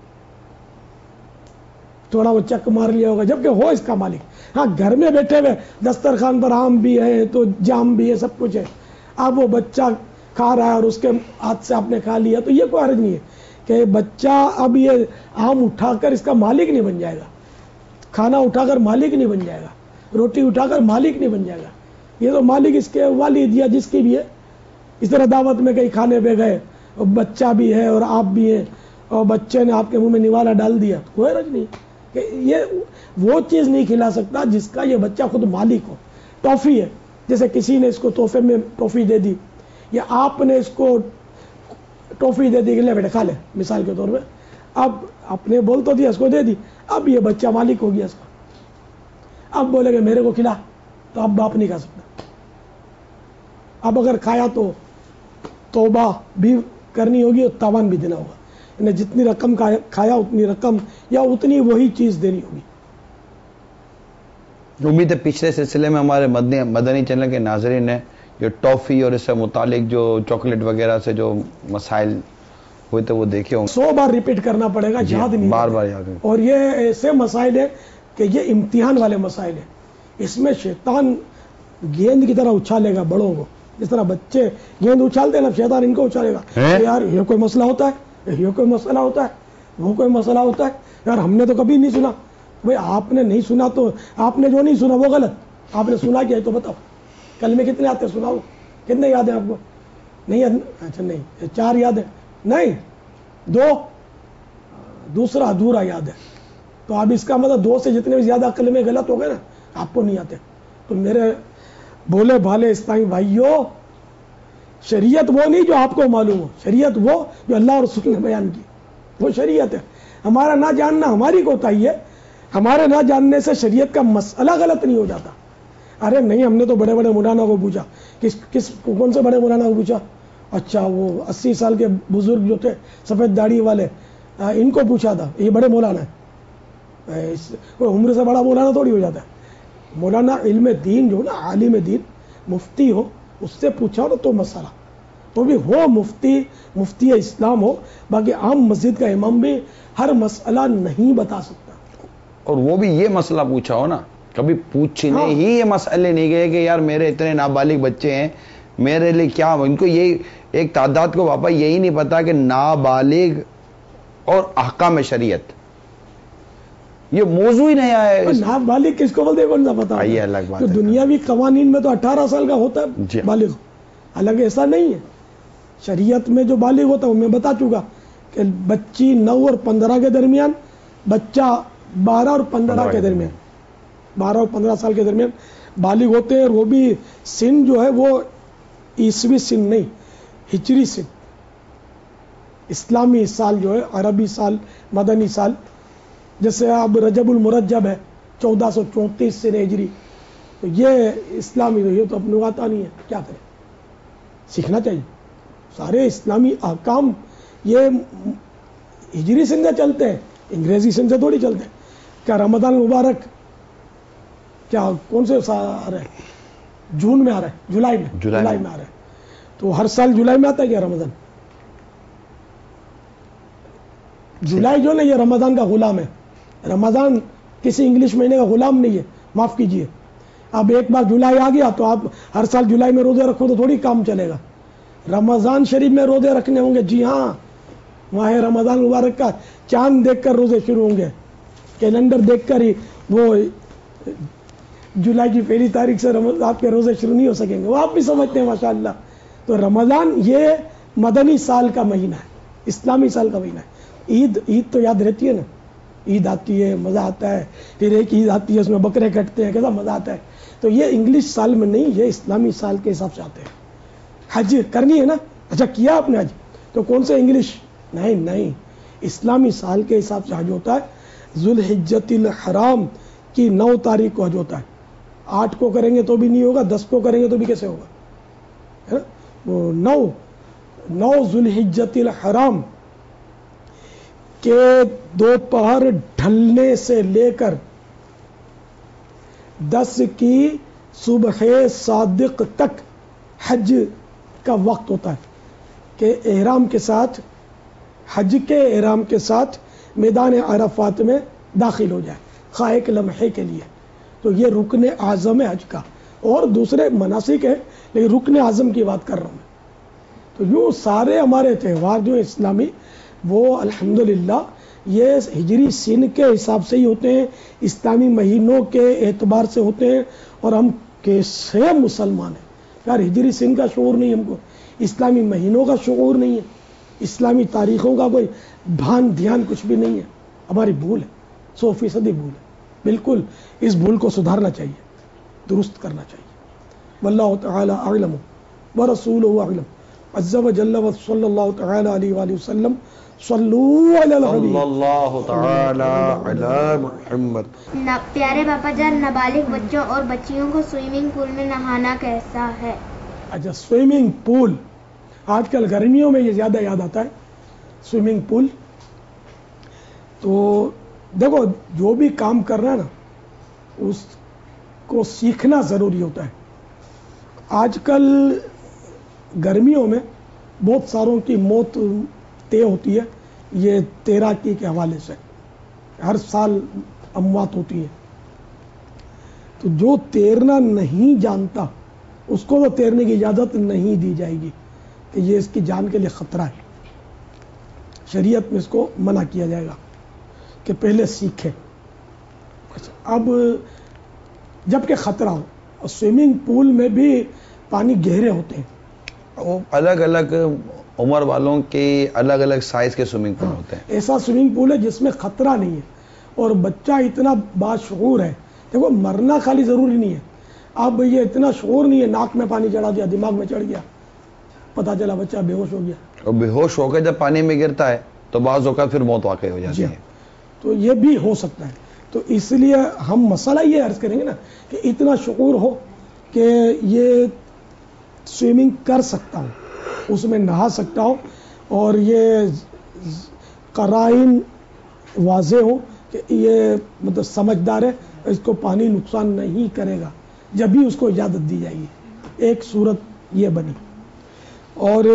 تھوڑا وہ چک مار لیا ہوگا، جبکہ ہو اس کا مالک. ہاں گھر میں بیٹھے ہوئے دسترخوان پر آم بھی ہے تو جام بھی ہے، سب کچھ ہے. اب وہ بچہ کھا رہا ہے اور اس کے ہاتھ سے آپ نے کھا لیا تو یہ کوئی حرج نہیں ہے کہ بچہ اب یہ آم اٹھا کر اس کا مالک نہیں بن جائے گا, کھانا اٹھا کر مالک نہیں بن جائے گا, روٹی اٹھا کر مالک نہیں بن جائے گا. یہ تو مالک اس کے والد یا جس کی بھی ہے. اس طرح دعوت میں کہیں کھانے پہ گئے, بچہ بھی ہے اور آپ بھی ہیں, اور بچے نے آپ کے منہ میں نوالا ڈال دیا, کوئی حرج نہیں کہ یہ وہ چیز نہیں کھلا سکتا جس کا یہ بچہ خود مالک ہو. ٹافی ہے, جیسے کسی نے اس کو تحفے میں ٹافی دے دی, یا آپ نے اس کو ٹافی دے دی کہ لے بیٹے کھا لے, مثال کے طور پہ. اب آپ نے بول تو دیا, اس کو دے دی, اب یہ بچہ مالک ہو گیا اس کا. اب بولے کہ میرے کو کھلا, تو اب باپ نہیں کھا سکتا. اب اگر کھایا تو توبہ بھی کرنی ہوگی اور تاوان بھی دینا ہوگا, یعنی جتنی رقم کھایا اتنی رقم یا اتنی وہی چیز دینی ہوگی. امید ہے پچھلے سلسلے میں ہمارے مدنی چینل کے ناظرین نے جو ٹافی اور اس سے متعلق جو چاکلیٹ وغیرہ سے جو مسائل ہوئے تھے وہ دیکھے ہوں. 100 بار ریپیٹ کرنا پڑے گا, یاد نہیں, بار بار یاد. اور یہ ایسے مسائل ہیں کہ یہ امتحان والے مسائل ہیں. اس میں شیطان گیند کی طرح اچھالے گا بڑوں کو, جس طرح بچے گیند اچھالتے ہیں نا, شیطان ان کو اچھالے گا. یار یہ کوئی مسئلہ ہوتا ہے, یہ کوئی مسئلہ ہوتا ہے, وہ کوئی مسئلہ ہوتا ہے, یار ہم نے تو کبھی نہیں سنا. بھائی آپ نے نہیں سنا تو آپ نے جو نہیں سنا وہ غلط, آپ نے سنا کیا ہے تو بتاؤ. کل میں کتنے آتے ہیں سناؤ, کتنے یاد ہیں آپ کو؟ نہیں, اچھا نہیں, 4 یاد ہے, نہیں 2, دوسرا ادھورا یاد ہے. تو اب اس کا مطلب 2 سے جتنے بھی زیادہ عقل میں غلط ہو گئے نا, آپ کو نہیں آتے. تو میرے بولے بھالے اسلامی بھائیوں, شریعت وہ نہیں جو آپ کو معلوم ہو, شریعت وہ جو اللہ اور رسول نے بیان کی, وہ شریعت ہے. ہمارا نہ جاننا ہماری کوتاہی ہے, ہمارے نہ جاننے سے شریعت کا مسئلہ غلط نہیں ہو جاتا. ارے نہیں, ہم نے تو بڑے بڑے مولانا کو پوچھا. کون سے بڑے مولانا کو پوچھا؟ اچھا وہ 80 سال کے بزرگ جو تھے سفید داڑھی والے, ان کو پوچھا تھا. یہ بڑے مولانا ہے, عمر سے بڑا مولانا تھوڑی ہو جاتا ہے. مولانا علم دین جو نا, عالم دین, مفتی ہو, اس سے پوچھا نا تو مسئلہ, وہ بھی ہو مفتی اسلام ہو. باقی عام مسجد کا امام بھی ہر مسئلہ نہیں بتا سکتا. اور وہ بھی یہ مسئلہ پوچھا ہو نا, کبھی پوچھنے ہی یہ مسئلے نہیں گئے کہ یار میرے اتنے نابالغ بچے ہیں, میرے لیے کیا. ان کو یہ ایک تعداد کو پاپا یہی نہیں پتا کہ نابالغ اور احکام شریعت یہ موضوع ہی نہیں آیا. نابالغ کس کو بولتے ہیں کون سا پتا؟ یہ الگ بات ہے. دنیاوی قوانین میں تو 18 سال کا ہوتا ہے بالغ, حالانکہ ایسا نہیں ہے. شریعت میں جو بالغ ہوتا ہے وہ میں بتا چکا کہ بچی 9 اور 15 کے درمیان, بچہ 12 اور 15 کے درمیان, 12 اور 15 سال کے درمیان بالغ ہوتے ہیں. اور وہ بھی سن جو ہے وہ عیسوی سن نہیں, ہجری سن, اسلامی سال جو ہے, عربی سال, مدنی سال. جیسے اب رجب المرجب ہے 1434 سے ہجری, تو یہ اسلامی, تو یہ تو اپنے آتا نہیں ہے, کیا کریں, سیکھنا چاہیے. سارے اسلامی احکام یہ ہجری سن سے چلتے ہیں, انگریزی سن سے تھوڑی چلتے ہیں. کیا رمضان مبارک کیا کون سے آ رہا ہے؟ جون میں آ رہا ہے, جولائی میں آ رہا ہے. تو ہر سال جولائی میں آتا ہے کیا رمضان؟ جولائی جو نا یہ رمضان کا غلام ہے. رمضان کسی انگلش مہینے کا غلام نہیں ہے, معاف کیجئے. اب ایک بار جولائی آ گیا تو آپ ہر سال جولائی میں روزے رکھو تو تھوڑی کام چلے گا. رمضان شریف میں روزے رکھنے ہوں گے, جی ہاں, ماہ رمضان مبارک کا چاند دیکھ کر روزے شروع ہوں گے, کیلنڈر دیکھ کر ہی. وہ جولائی کی 1 تاریخ سے آپ کے روزے شروع نہیں ہو سکیں گے, وہ آپ بھی سمجھتے ہیں ماشاءاللہ. تو رمضان یہ مدنی سال کا مہینہ ہے, اسلامی سال کا مہینہ ہے. عید تو یاد رہتی ہے نا, عید آتی ہے مزہ آتا ہے, پھر ایک عید آتی ہے اس میں بکرے کٹتے ہیں, کیسا مزہ آتا ہے. تو یہ انگلش سال میں نہیں, یہ اسلامی سال کے حساب سے آتے ہیں. حج کرنی ہے نا, اچھا کیا آپ نے حج, تو کون سے انگلش, نہیں, اسلامی سال کے حساب سے حج ہوتا ہے. ذوالحجۃ الحرام کی 9 تاریخ کو حج ہوتا ہے. 8 کو کریں گے تو بھی نہیں ہوگا, 10 کو کریں گے تو بھی کیسے ہوگا. وہ 9 ذوالحجۃ الحرام کے دوپہر ڈھلنے سے لے کر 10 کی صبح صادق تک حج کا وقت ہوتا ہے کہ احرام کے ساتھ, حج کے احرام کے ساتھ میدان عرفات میں داخل ہو جائے, خواہ ایک لمحے کے لیے. تو یہ رکن اعظم ہے حج کا. اور دوسرے مناسک ہیں لیکن رکن اعظم کی بات کر رہا ہوں میں. تو یوں سارے ہمارے تہوار جو اسلامی وہ الحمدللہ یہ ہجری سن کے حساب سے ہی ہوتے ہیں, اسلامی مہینوں کے اعتبار سے ہوتے ہیں. اور ہم کیسے مسلمان ہیں یار, ہجری سن کا شعور نہیں ہم کو, اسلامی مہینوں کا شعور نہیں ہے, اسلامی تاریخوں کا کوئی بھان دھیان کچھ بھی نہیں ہے. ہماری بھول ہے, 100% بھول ہے. بالکل اس بھول کو سدھارنا چاہیے, درست کرنا چاہیے. واللہ تعالی اعلم ورسولہ اعلم عز وجل وصلی اللہ تعالی علیہ وآلہ وسلم. صلو علی الحبیب صلی اللہ تعالی علی محمد. پیارے باپا جان, نابالغ بچوں اور بچیوں کو سوئمنگ پول میں نہانا کیسا ہے؟ اچھا, سوئمنگ پول آج کل گرمیوں میں یہ زیادہ یاد آتا ہے, سوئمنگ پول. تو دیکھو جو بھی کام کر رہا ہے نا اس کو سیکھنا ضروری ہوتا ہے. آج کل گرمیوں میں بہت ساروں کی موت طے ہوتی ہے یہ تیراکی کے حوالے سے, ہر سال اموات ہوتی ہیں. تو جو تیرنا نہیں جانتا اس کو تو تیرنے کی اجازت نہیں دی جائے گی کہ یہ اس کی جان کے لیے خطرہ ہے. شریعت میں اس کو منع کیا جائے گا کہ پہلے سیکھے. اب جب کہ خطرہ ہو, اور سوئمنگ پول میں بھی پانی گہرے ہوتے ہیں, وہ الگ الگ عمر والوں کے الگ الگ سائز کے سوئمنگ پول ہوتے ہیں. ایسا سوئمنگ پول ہے جس میں خطرہ نہیں ہے اور بچہ اتنا باشعور ہے. دیکھو مرنا خالی ضروری نہیں ہے, اب یہ اتنا شعور نہیں ہے, ناک میں پانی چڑھا دیا, دماغ میں چڑھ گیا, پتہ چلا بچہ بے ہوش ہو گیا. اور بے ہوش ہو کے جب پانی میں گرتا ہے تو بعض اوقات پھر موت واقع ہو جاتی ہے. تو یہ بھی ہو سکتا ہے. تو اس لیے ہم مسئلہ یہ عرض کریں گے نا کہ اتنا شعور ہو کہ یہ سوئمنگ کر سکتا ہوں, اس میں نہا سکتا ہوں, اور یہ قرائن واضح ہو کہ یہ مطلب سمجھدار ہے, اس کو پانی نقصان نہیں کرے گا, جب بھی اس کو اجازت دی جائے گی. ایک صورت یہ بنی. اور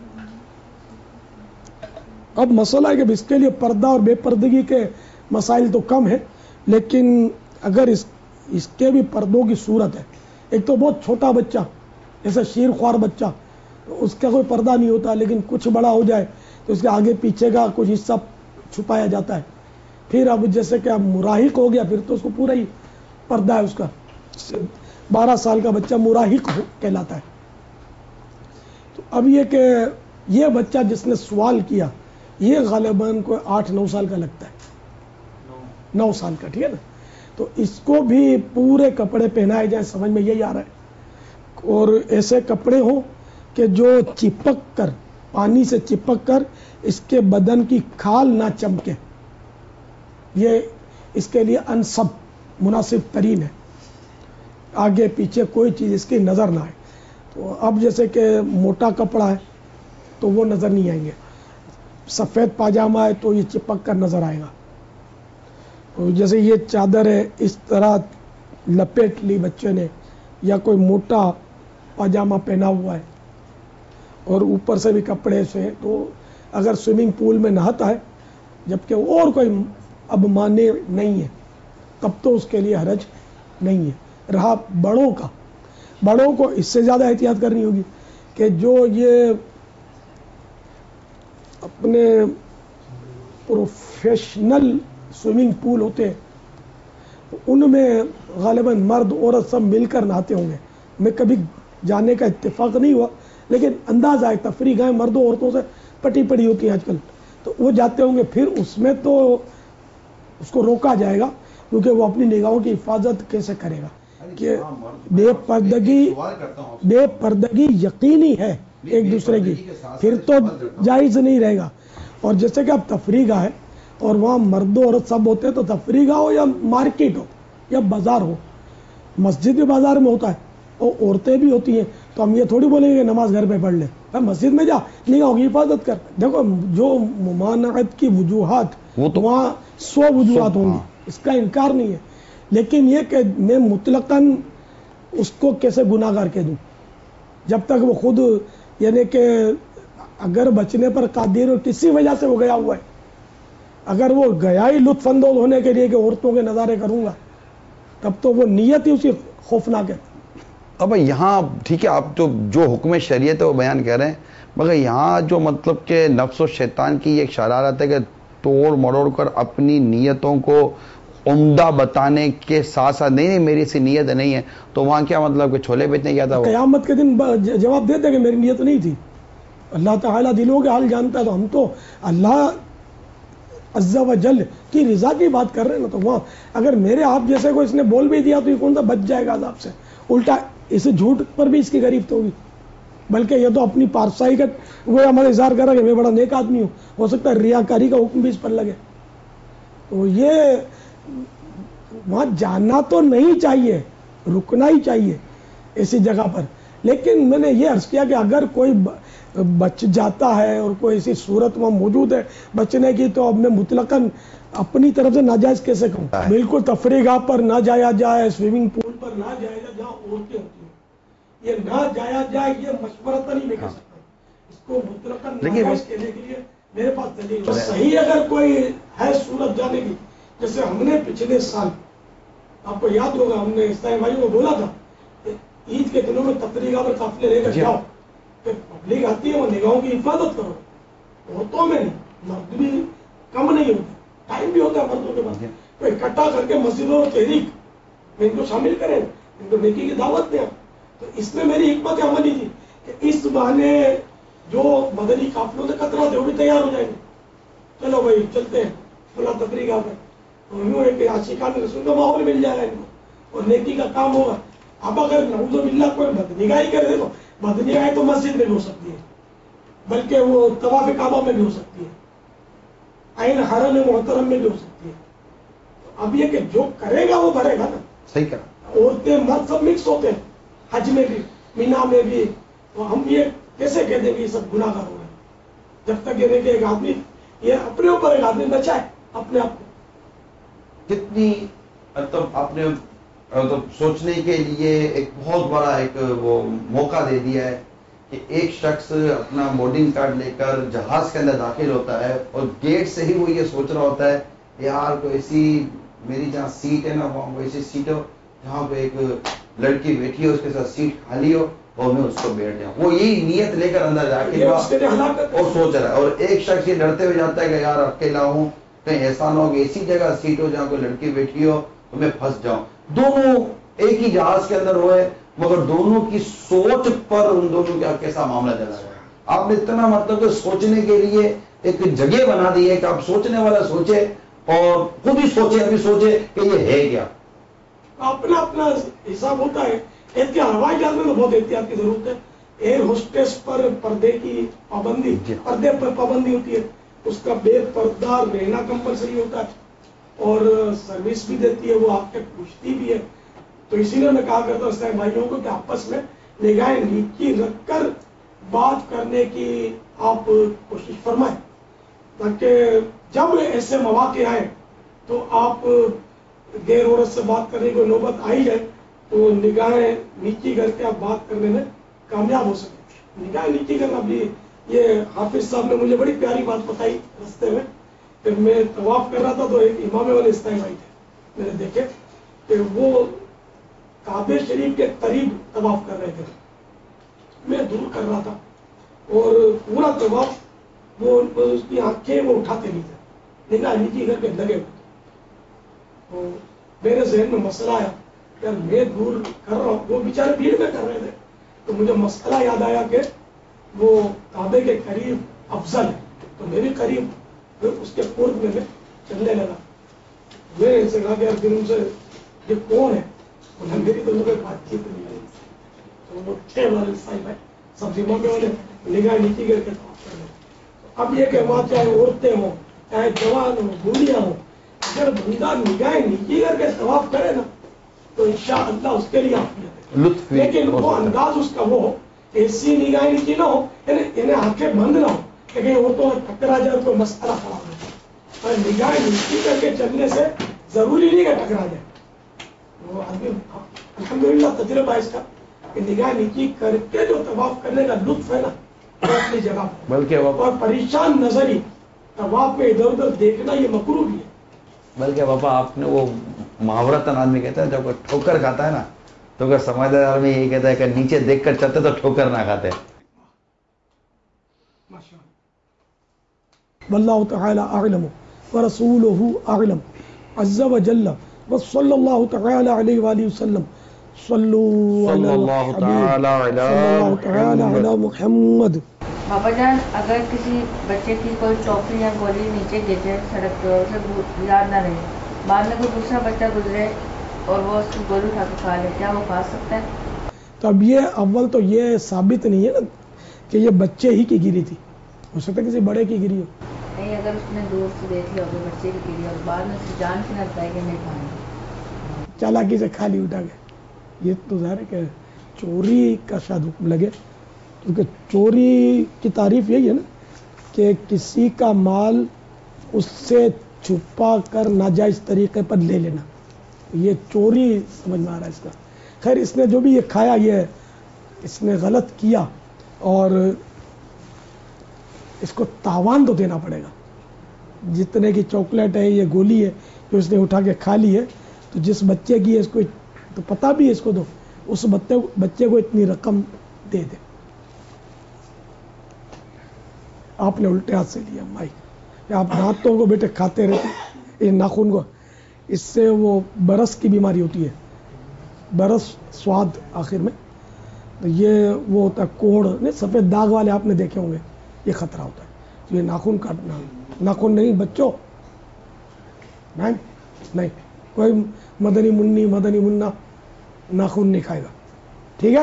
اب مسئلہ ہے کہ اس کے لیے پردہ اور بے پردگی کے مسائل تو کم ہیں, لیکن اگر اس کے بھی پردوں کی صورت ہے. ایک تو بہت چھوٹا بچہ جیسے شیر خوار بچہ, اس کا کوئی پردہ نہیں ہوتا, لیکن کچھ بڑا ہو جائے تو اس کے آگے پیچھے کا کچھ حصہ چھپایا جاتا ہے. پھر اب جیسے کہ اب مراہق ہو گیا پھر تو اس کو پورا ہی پردہ ہے اس کا. 12 سال کا بچہ مراہق کہلاتا ہے. تو اب یہ کہ یہ بچہ جس نے سوال کیا یہ غالباً کوئی 8-9 سال کا لگتا ہے, 9 سال کا, ٹھیک ہے نا. تو اس کو بھی پورے کپڑے پہنائے جائیں, سمجھ میں یہی آ رہا ہے, اور ایسے کپڑے ہوں کہ جو چپک کر, پانی سے چپک کر اس کے بدن کی کھال نہ چمکے. یہ اس کے لیے انسب مناسب ترین ہے, آگے پیچھے کوئی چیز اس کی نظر نہ آئے. تو اب جیسے کہ موٹا کپڑا ہے تو وہ نظر نہیں آئیں گے, سفید پاجامہ ہے تو یہ چپک کر نظر آئے گا. جیسے یہ چادر ہے اس طرح لپیٹ لی بچے نے, یا کوئی موٹا پاجامہ پہنا ہوا ہے اور اوپر سے بھی کپڑے سے, تو اگر سوئمنگ پول میں نہاتا ہے جبکہ اور کوئی اب مانع نہیں ہے تب تو اس کے لیے حرج نہیں ہے. رہا بڑوں کا, بڑوں کو اس سے زیادہ احتیاط کرنی ہوگی کہ جو یہ اپنے پروفیشنل سوئمنگ پول ہوتے ہیں ان میں غالباً مرد عورت سب مل کر نہاتے ہوں گے. میں کبھی جانے کا اتفاق نہیں ہوا لیکن اندازہ ہے, تفریح گاہیں مردوں عورتوں سے پٹی پڑی ہوتی ہیں آج کل, تو وہ جاتے ہوں گے. پھر اس میں تو اس کو روکا جائے گا کیونکہ وہ اپنی نگاہوں کی حفاظت کیسے کرے گا کہ بے پردگی یقینی ہے ایک دوسرے کی, پھر تو جائز نہیں رہے گا. اور جیسے کہ اب تفریح گاہ ہے اور وہاں مرد و عورت سب ہوتے ہیں, تو تفریح گاہ ہو یا مارکیٹ ہو یا بازار ہو, مسجد بھی بازار میں ہوتا ہے اور عورتیں بھی ہوتی ہیں, تو ہم یہ تھوڑی بولیں گے نماز گھر پہ پڑھ لیں, مسجد میں جا نگاہوں کی حفاظت کر. دیکھو جو ممانعت کی وجوہات وہاں 100 وجوہات ہوں گی, اس کا انکار نہیں ہے, لیکن یہ کہ میں مطلقاً اس کو کیسے گناہ گار کہہ دوں جب تک وہ خود, یعنی کہ اگر بچنے پر قادر اور کسی وجہ سے وہ گیا ہوا ہے, اگر وہ گیا ہی لطف اندوز ہونے کے لیے کہ عورتوں کے نظارے کروں گا, تب تو وہ نیت ہی اسی خوفناک ہے. اب یہاں ٹھیک ہے آپ جو حکم شریعت ہے وہ بیان کر رہے ہیں، مگر یہاں جو مطلب کہ نفس و شیطان کی ایک شرارت ہے کہ توڑ مروڑ کر اپنی نیتوں کو عمدہ بتانے کے ساتھ ساتھ نہیں میری سی نیت نہیں ہے، تو وہاں کیا مطلب کہ چھولے بیچنے کیا تھا وہ؟ قیامت کے دن جواب دیتے کہ میری نیت نہیں تھی. اللہ تعالیٰ دلوں کے حال جانتا ہے، تو ہم تو اللہ عز و جل کی رضا کی بات کر رہے ہیں نا. تو وہاں اگر میرے آپ جیسے کو اس نے بول بھی دیا تو یہ کون سا بچ جائے گا عذاب سے؟ الٹا اس جھوٹ پر بھی اس کی غریبت ہوگی. بلکہ یہ تو اپنی پارسائی کا وہ ہمارا اظہار کر رہا ہے کہ میں بڑا نیک آدمی ہوں، ہو سکتا ہے ریاکاری کا حکم بھی اس پر لگے. تو یہ وہاں جانا تو نہیں چاہیے، رکنا ہی چاہیے ایسی جگہ پر. لیکن میں نے یہ عرض کیا کہ اگر کوئی بچ جاتا ہے اور کوئی ایسی صورت وہاں موجود ہے بچنے کی، تو اب میں مطلقاً اپنی طرف سے ناجائز کیسے کہوں؟ بالکل تفریح گاہ پر نہ جایا جائے، سوئمنگ پول پر نہ جایا جائے جہاں عورتیں ہوتی ہیں، یہ نہ جایا جائے، یہ مشورہ نہیں میں کہہ سکتا. اس کو مطلقاً ناجائز کہنے کے لیے میرے پاس دلیل ہے. صحیح اگر کوئی ہے صورت جانے کی، جیسے ہم نے پچھلے سال آپ کو یاد ہوگا ہم نے اسلامی بھائیوں کو بولا تھا کہ عید کے دنوں میں تفریح گاہ پر قافلے لے کر جاؤ، کہ پبلک آتی ہے وہ نگاہوں کی حفاظت کرو. عورتوں میں نہیں، مرد بھی کم نہیں ہوتے، ٹائم بھی ہوتا ہے مردوں کے پاس، تو اکٹھا کر کے مسجدوں اور تحریک میں ان کو شامل کریں، ان کو نیکی کی دعوت دیں. تو اس میں میری حکمت عملی تھی کہ اس بہانے جو مدنی قافلوں سے کترا تھے وہ بھی تیار ہو جائیں گے. چلو بھائی چلتے ہیں فلاں تفریح گاہ پر، تو یوں ہے کہ عاشقان رسول کا ماحول مل جائے گا ان کو اور نیکی کا کام ہوگا. اب اگر نعوذ باللہ کوئی بدنگاہی کرے تو بدنگاہی تو مسجد میں بھی ہو سکتی ہے، بلکہ وہ طواف کعبہ میں بھی ہو سکتی ہے، عین حرم محترم میں بھی ہو سکتی ہے. اب یہ کہ جو کرے گا وہ بھرے گا نا. صحیح کہا. عورتیں مرد سب مکس ہوتے ہیں، حج میں بھی مینا میں بھی. تو ہم یہ کیسے کہہ دیں کہ یہ سب گناہ گار ہو گئے؟ جب تک یہ دیکھے ایک آدمی یہ اپنے اوپر ایک آدمی بچائے اپنے آپ کو. کتنی مطلب آپ نے مطلب سوچنے کے لیے ایک بہت بڑا ایک وہ موقع دے دیا ہے کہ ایک شخص اپنا بورڈنگ کارڈ لے کر جہاز کے اندر داخل ہوتا ہے اور گیٹ سے ہی وہ یہ سوچ رہا ہوتا ہے یار کوئی ایسی میری جہاں سیٹ ہے نا وہاں ایسی سیٹ ہو جہاں پہ ایک لڑکی بیٹھی ہو، اس کے ساتھ سیٹ خالی ہو اور میں اس کو بیٹھ جاؤں. وہ یہی نیت لے کر اندر داخل ہوا اور سوچ رہا ہے. اور ایک شخص یہ ڈرتے ہوئے جاتا ہے کہ یار اکیلا ہوں، کہیں ایسا نہ ہو کہ ایسی جگہ سیٹ ہو جہاں کوئی لڑکی بیٹھی ہو تو میں پھنس جاؤں. دونوں ایک ہی جہاز کے اندر ہوئے، مگر دونوں کی سوچ پر ان دونوں کا کیسا معاملہ چلا گیا. آپ نے اتنا مطلب کہ سوچنے کے لیے ایک جگہ بنا دی ہے کہ آپ سوچنے والا سوچے اور خود ہی سوچے، ابھی سوچے کہ یہ ہے کیا. اپنا اپنا حساب ہوتا ہے. احتیاط ہوائی جہاز میں تو بہت احتیاط کی ضرورت ہے. ایئر ہوسٹس پر پردے کی پابندی، پردے پر پابندی ہوتی ہے، اس کا بے پردہ رہنا کمپلسری ہوتا ہے اور سروس بھی دیتی ہے، وہ آپ کے پوچھتی بھی ہے. تو اسی لیے میں کہا کرتا ہوں بھائیوں کو کہ آپس میں نگاہیں نیچی رکھ کر بات کرنے کی آپ کوشش فرمائیں، تاکہ جب ایسے مواقع آئے تو آپ غیر عورت سے بات کرنے کی نوبت آئی ہے تو نگاہیں نیچی کر کے آپ بات کرنے میں کامیاب ہو سکے. نگاہیں نیچی کرنا بھی یہ حافظ صاحب نے مجھے بڑی پیاری بات بتائی رستے میں کہ میں طواف کر رہا تھا تو ایک امام والے اسلامی بھائی تھے، میں نے دیکھے کہ وہ کعبہ شریف کے قریب طواف کر رہے تھے، میں دور کر رہا تھا اور پورا طواف وہ اس کی آنکھیں وہ اٹھاتے نہیں تھے، نگاہ نیچی کر کے لگے ہوئے. تو میرے ذہن میں مسئلہ آیا کہ میں دور کر رہا ہوں، وہ بیچارے بھیڑ میں کر رہے تھے، تو مجھے مسئلہ یاد آیا کہ وہ کعبے کے قریب افضل ہے، تو میرے قریب پھر اس کے قرب میں چلنے لگا. میں ان سے کہا کہ یار پھر ان سے یہ کون ہے؟ انہیں میری تو مجھے بات چیت نہیں آئی. تو وہ چھ والے صاحب ہے سب جمعہ میں انہیں نگاہ نیچی کر کے طواف کر لیں. اب یہ کہ وہاں چاہے عورتیں ہوں چاہے جوان ہوں بوڑھیاں ہوں، اگر بندہ نگاہیں نیچی کر کے طواف کرے نا تو انشاءاللہ اس کے لیے عافیت ہے. لیکن وہ انداز اس کا وہ ہو، ایسی نگاہیں نیچی نہ ہو، یعنی آنکھیں بند نہ ہو کہ کہیں عورتوں میں ٹکرا جائے کوئی مسئلہ کھڑا ہو جائے. اور نگاہیں نیچی کر کے چلنے سے ضروری نہیں کہ ٹکرا جائے. وہ آدمی الحمدللہ تجربہ ہے اس کا کہ نگاہ نیچی کر کے جو طواف کرنے کا لطف ہے نا وہ اپنی جگہ پر، بلکہ اور پریشان نظری طواف میں ادھر ادھر دیکھنا یہ مکروہ بھی ہے. بلکہ پاپا آپ نے وہ محاورتاً آدمی کہتا ہے جب کوئی ٹھوکر کھاتا ہے نا تو اگر سمجھدار آدمی یہی کہتا ہے کہ نیچے دیکھ کر چلتے تو ٹھوکر نہ کھاتے. واللہ تعالی اعلم ورسولہ اعلم عز وجل وصلی اللہ تعالی علیہ وآلہ وسلم صلو علی الحبیب صلی اللہ تعالی علی محمد. بابا جان اگر کسی بچے کی کوئی ٹافی یا گولی نیچے گر جائے سڑک پہ اور اسے یاد نہ رہے, بعد میں کوئی دوسرا بچہ گزرے اور وہ اس کی گولی اٹھا کے کھا لے, کیا وہ کھا سکتا ہے؟ تو اب یہ اول تو یہ ثابت نہیں ہے نا کہ یہ بچے ہی کی گری تھی, ہو سکتا ہے کسی بڑے کی گری ہو. نہیں, اگر اس نے دور سے دیکھ لیا ہوگا بچے کی گری اور بعد میں اسے جان سے نہ بتایا کہ نہیں کھانا, چالاکی سے کھا لی اٹھا کے, یہ تو ظاہر ہے کہ چوری کا شاید حکم لگے, کیونکہ چوری کی تعریف یہی ہے نا کہ کسی کا مال اس سے چھپا کر ناجائز طریقے پر لے لینا, یہ چوری سمجھ میں آ رہا ہے اس کا. خیر اس نے جو بھی یہ کھایا یہ اس نے غلط کیا اور اس کو تاوان تو دینا پڑے گا. جتنے کی چاکلیٹ ہے یہ گولی ہے جو اس نے اٹھا کے کھا لی ہے, تو جس بچے کی ہے اس کو تو پتہ بھی ہے اس کو, تو اس بچے کو اتنی رقم دے دے. آپ نے الٹے ہاتھ سے لیا مائی, آپ دانتوں کو بیٹے کھاتے رہتے, یہ ناخن کو, اس سے وہ برس کی بیماری ہوتی ہے, برس سواد آخر میں, تو یہ وہ ہوتا ہے کوڑ نہیں, سفید داغ والے آپ نے دیکھے ہوں گے, یہ خطرہ ہوتا ہے. تو یہ ناخن کاٹنا, ناخن نہیں بچوں, نہیں کوئی مدنی منا ناخن نہیں کھائے گا, ٹھیک ہے.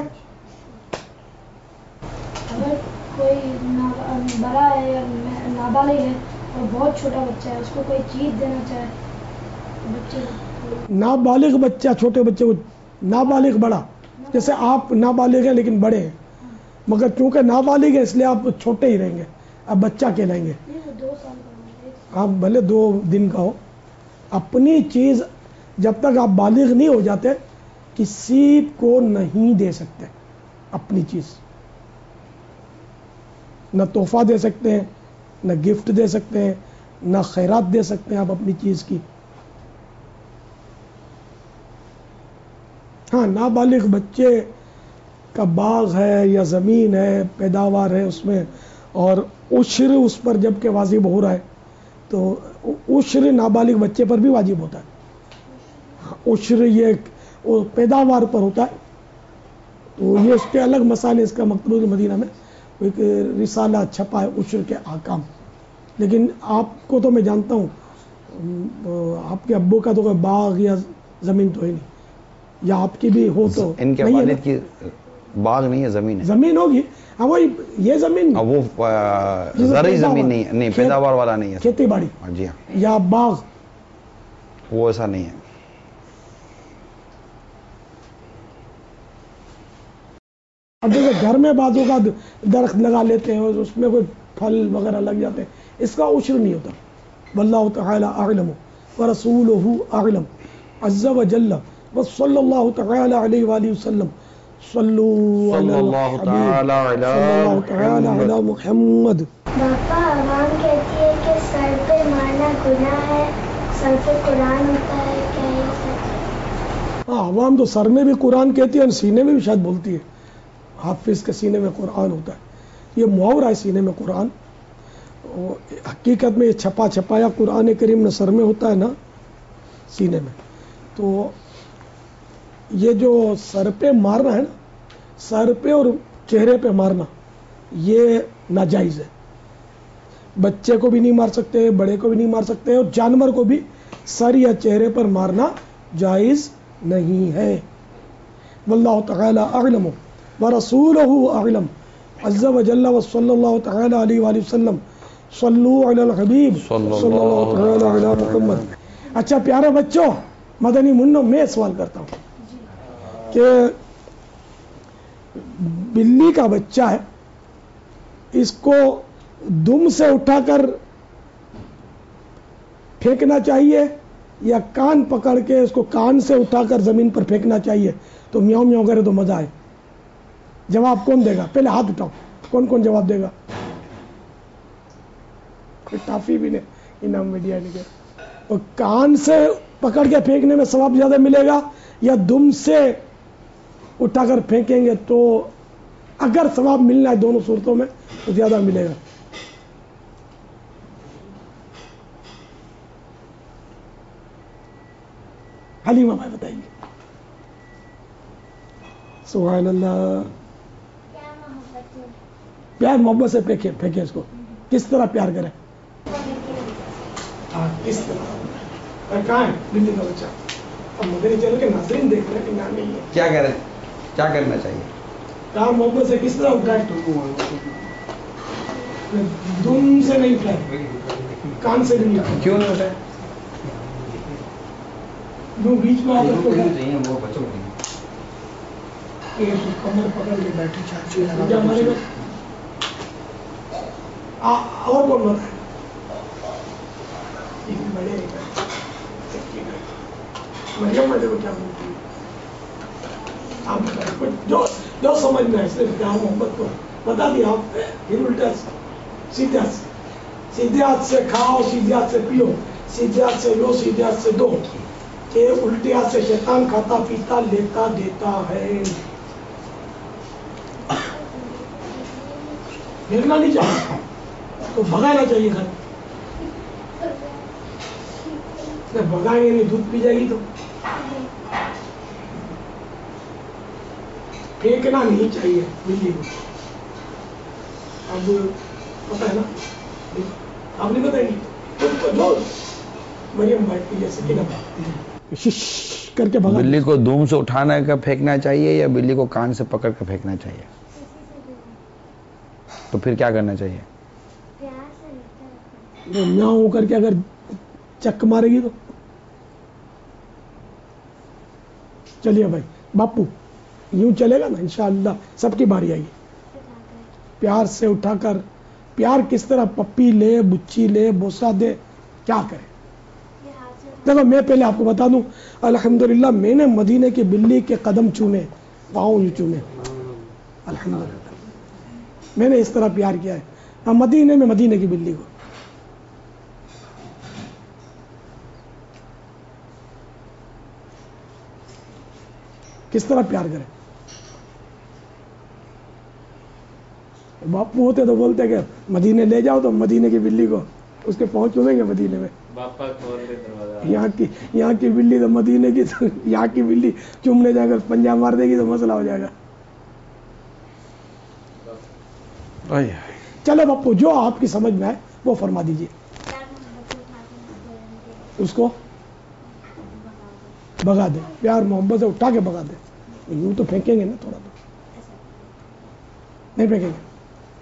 اگر کوئی بڑا ہے یا نابالغ ہے اور بہت چھوٹا بچہ ہے, اس کو کوئی چیز دینا چاہے بچے کو, نابالغ بچہ چھوٹے بچے کو, نابالغ بڑا, جیسے آپ نابالغ ہیں لیکن بڑے ہیں, مگر چونکہ نابالغ ہے اس لیے آپ چھوٹے ہی رہیں گے, اب بچہ کہلائیں گے. 2 سال کا, آپ بھلے 2 دن کا ہو, اپنی چیز جب تک آپ بالغ نہیں ہو جاتے کسی کو نہیں دے سکتے اپنی چیز, نہ تحفہ دے سکتے ہیں, نہ گفٹ دے سکتے ہیں, نہ خیرات دے سکتے ہیں آپ اپنی چیز کی. ہاں نابالغ بچے کا باغ ہے یا زمین ہے, پیداوار ہے اس میں, اور عشر اس پر جب کہ واجب ہو رہا ہے, تو عشر نابالغ بچے پر بھی واجب ہوتا ہے. عشر یہ پیداوار پر ہوتا ہے, تو یہ اس کے الگ مسائل, اس کا مکتبۃ المدینہ میں ایک رسالہ چھپا ہے عشر کے احکام. لیکن آپ کو تو میں جانتا ہوں, آپ کے ابو کا تو کوئی باغ یا زمین تو ہے نہیں, یا آپ کی بھی ہو تو ان کے والد کی باغ نہیں ہے, زمین ہے, زمین ہوگی. ہاں وہی یہ زمین, وہ زرعی زمین نہیں, پیداوار والا نہیں ہے, کھیتی باڑی, جی ہاں, یا باغ, وہ ایسا نہیں ہے. اب دیکھیں گھر میں بازوں کا درخت لگا لیتے ہیں اور اس میں کوئی پھل وغیرہ لگ جاتے ہیں, اس کا عشر نہیں ہوتا. واللہ تعالی اعلم ورسولہ اعلم عز وجل وصلی اللہ تعالی علیہ وآلہ وسلم صلو علی الحبیب صلی اللہ تعالی علی محمد. باپا عوام کہتی ہے کہ سر پہ مارنا گناہ ہے, سر پہ قرآن ہوتا ہے, کیا یہ سچ؟ ہاں عوام تو سر میں بھی قرآن کہتی ہے اور سینے میں بھی شاید بولتی ہے, حافظ کے سینے میں قرآن ہوتا ہے. یہ محاورہ ہے سینے میں قرآن, حقیقت میں یہ چھپا چھپایا قرآن کریم نہ سر میں ہوتا ہے نہ سینے میں. تو یہ جو سر پہ مارنا ہے نا, سر پہ اور چہرے پہ مارنا یہ ناجائز ہے. بچے کو بھی نہیں مار سکتے, بڑے کو بھی نہیں مار سکتے, اور جانور کو بھی سر یا چہرے پر مارنا جائز نہیں ہے. واللہ تعالی اعلم ورسولہ اعلم عز وجل وصلی اللہ تعالی علیہ وآلہ وسلم صلو علی الحبیب صلی اللہ تعالی علی محمد. اچھا پیارے بچوں, مدنی منوں, میں سوال کرتا ہوں کہ بلی کا بچہ ہے, اس کو دم سے اٹھا کر پھینکنا چاہیے یا کان پکڑ کے اس کو کان سے اٹھا کر زمین پر پھینکنا چاہیے تو میاؤں میاؤں کرے تو مزہ آئے؟ جواب کون دے گا؟ پہلے ہاتھ اٹھاؤ, کون کون جواب دے گا؟ ٹافی بھی نہیں انعام میں دیا نہیں. اور کان سے پکڑ کے پھینکنے میں ثواب زیادہ ملے گا یا دم سے اٹھا کر پھینکیں گے تو اگر ثواب ملنا ہے دونوں صورتوں میں تو زیادہ ملے گا. حلیمہ بھائی بتائیے. سبحان اللہ. پیار محبت سے پھینکے اس کو. کس طرح پیار کریں؟ کس طرح؟ کہاں ہے بلی کا بچہ؟ اب مدنی چینل کے ناظرین دیکھ رہے ہیں کہ نام نہیں ہے. کیا کریں؟ کیا کرنا چاہیے؟ پیار محبت سے کس طرح اٹھائے؟ دم سے نہیں اٹھائے, کان سے بھی نہیں اٹھائے. کیوں نہیں اٹھائے؟ یوں بیچ میں آ کر کمر پکڑ کے بیٹھی چاچی ہمارے میں. اور کون بتا ہے؟ بڑے مریم بڑے کو کیا بولتی ہے؟ آپ بتائیں جو سمجھنا ہے صرف پیار محبت کو بتا دیا آپ. پھر الٹا سیدھے ہاتھ سے کھاؤ, سیدھے ہاتھ سے پیو, سیدھے ہاتھ سے لو, سیدھے ہاتھ سے دو. کہ الٹے ہاتھ سے شیطان کھاتا پیتا لیتا دیتا ہے. پھرنا نہیں چاہیے تو بھگانا چاہیے گھر. بھگائیں گے نہیں دودھ پی جائے گی تو. پھینکنا نہیں چاہیے بلی کو. اب پتہ ہے نا, آپ نہیں بتائیں گی جو مریم بھائی کی جیسے کہ نا شش کر کے بھگا. بلی کو دھوم سے اٹھانا کا پھینکنا چاہیے یا بلی کو کان سے پکڑ کے پھینکنا چاہیے؟ تو پھر کیا کرنا چاہیے؟ میاؤں کر کے اگر چک مارے گی تو. چلیے بھائی باپو یوں چلے گا نا انشاءاللہ سب کی باری آئے گی. پیار سے اٹھا کر. پیار کس طرح؟ پپی لے, بچی لے, بوسا دے, کیا کرے؟ دیکھو میں پہلے آپ کو بتا دوں, الحمدللہ میں نے مدینے کی بلی کے قدم چومے, پاؤں چومے, الحمدللہ میں نے اس طرح پیار کیا ہے مدینے میں, مدینے کی بلی کو. کس طرح پیار کریں؟ باپو ہوتے تو بولتے کہ مدینے لے جاؤ تو مدینے کی بلی کو اس کے پاؤں چومیں گے مدینے میں. یہاں کی بلی تو مدینے کی, یہاں کی بلی چومنے جا کر پنجہ مار دے گی تو مسئلہ ہو جائے گا. چلو باپو جو آپ کی سمجھ میں آئے وہ فرما دیجیے. اس کو بھگا دے, پیار محبت سے اٹھا کے بھگا دے. یوں تو پھینکیں گے نا, تھوڑا تو نہیں پھینکیں گے,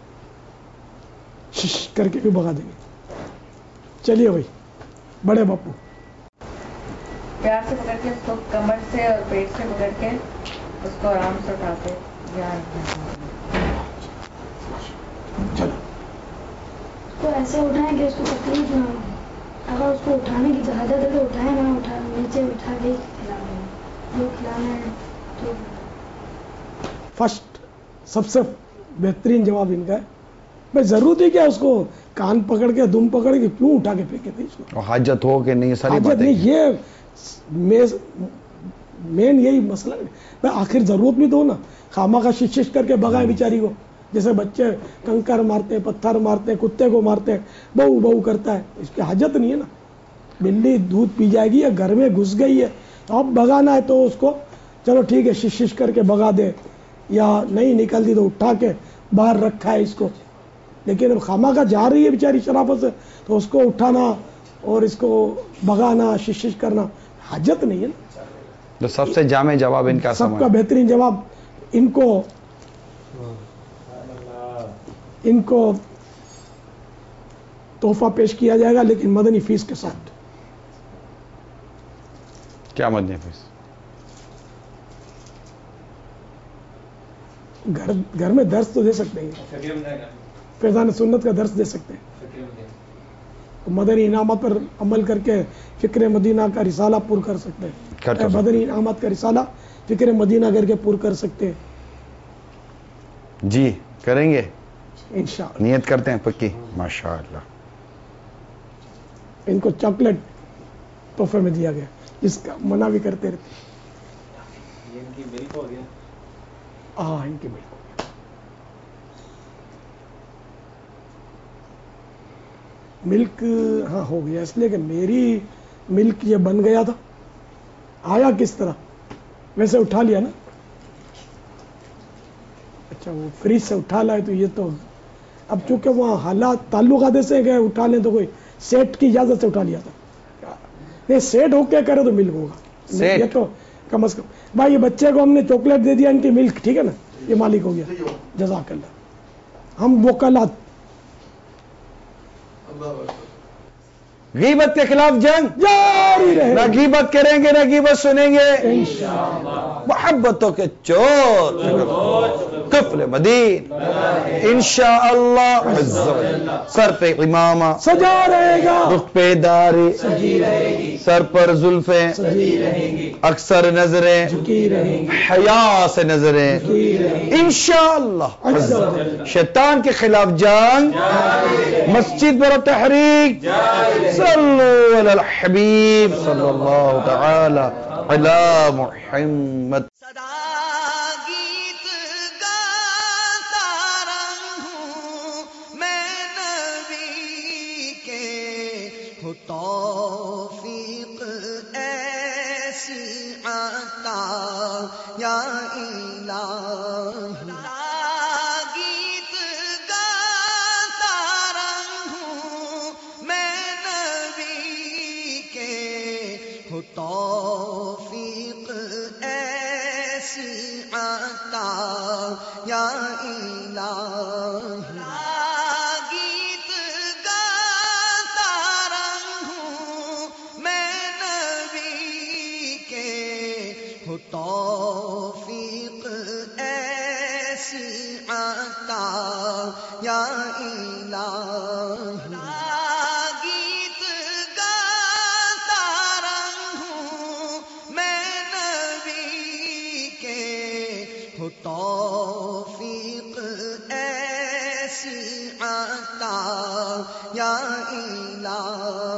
شش کر کے بھی بھگا دیں گے. چلیے بھائی بڑے باپو. پیار سے پکڑ کے اس کو کمر سے اور پیٹ سے پکڑ کے اس کو آرام سے اٹھاتے. چلو اس کو ایسے اٹھائیں کہ اس کو تکلیف نہ ہو. اگر اس کو اٹھانے کی حاجت ہے تو اٹھائیں, نہ اٹھا نیچے اٹھا کے کھلا دیں. جو کھلانا ہے تو. فرسٹ سب سے بہترین جواب ان کا ہے بھائی ضرورت ہے کیا اس کو کان پکڑ کے دم پکڑ کے کیوں اٹھا کے پھینکے تھے اس کو؟ حاجت ہو کہ نہیں, ساری حاجت باتیں نہیں, یہ مین یہی مسئلہ ہے. آخر ضرورت بھی دو نا, خامہ کا شش کر کے بھگائے بیچاری کو. جیسے بچے کنکر مارتے ہیں, پتھر مارتے ہیں, کتے کو مارتے ہیں, بہو بہو کرتا ہے, اس کی حاجت نہیں ہے نا. بلی دودھ پی جائے گی یا گھر میں گھس گئی ہے تو اب بھگانا ہے تو اس کو چلو ٹھیک ہے شش کر کے بھگا دے, یا نہیں نکلتی تو اٹھا کے باہر رکھا ہے اس کو. لیکن اب خامہ کا جا رہی ہے بیچاری شرافت سے تو اس کو اٹھانا اور اس کو بھگانا شش کرنا حاجت نہیں ہے نا. تو سب سے جامع جواب ان کا سب کا بہترین جواب ان کو تحفہ پیش کیا جائے گا, لیکن مدنی فیس کے ساتھ. کیا مدنی فیس؟ گھر میں درس تو دے سکتے ہیں, فیضان سنت کا درس دے سکتے ہیں, مدنی انعامات پر عمل کر کے فکر مدینہ کا رسالہ پور کر سکتے ہیں, مدنی انعامات کا رسالہ فکر مدینہ کر کے پور کر سکتے ہیں. جی کریں گے انشاءاللہ. نیت کرتے ہیں پکی. ماشاءاللہ. ان کو چاکلیٹ تحفے میں دیا گیا, جس کا منع بھی کرتے رہتے. ہاں ان کی ملک ہو گیا. ملک ہاں ہو گیا، اس لیے کہ میری ملک یہ بن گیا تھا. آیا کس طرح؟ ویسے اٹھا لیا نا. اچھا وہ فریج سے اٹھا لائے تو یہ تو اب چونکہ وہاں حالات تعلقات ایسے کہ اٹھا لیں تو کوئی سیٹ کی اجازت سے اٹھا لیا تھا. نہیں سیٹ ہو کے کرے تو ملک ہوگا. یہ تو کم از کم بھائی یہ بچے کو ہم نے چاکلیٹ دے دیا ان کی ملک، ٹھیک ہے نا، یہ مالک ہو گیا. جزاک اللہ. ہم وکالات غیبت کے خلاف جنگ جاری رہے. نہ غیبت کریں گے نہ غیبت سنیں گے. محبتوں کے چور قفل مدین انشاءاللہ عز و جل. سر پہ امامہ سجا رہے گا، رخ پہ داری سر پر زلفیں اکثر نظریں حیا سے نظریں انشاءاللہ عز و جل. شیطان کے خلاف جنگ، مسجد پر تحریک. صلو علی الحبیب صلی اللہ تعالی علی محمد. صدا گیت گاتا رہوں میں نبی کے، ہو توفیق ایسی عطا یا الہی. گیت گاتا رہوں میں نبی کے، ہو توفیق ایسی عطا یا الہی. گیت گاتا رہوں میں نبی کے، ہو توفیق ایسی عطا یا الہی. گیت گاتا رہوں میں نبی کے، ہو توفیق ایسی عطا یا الہی.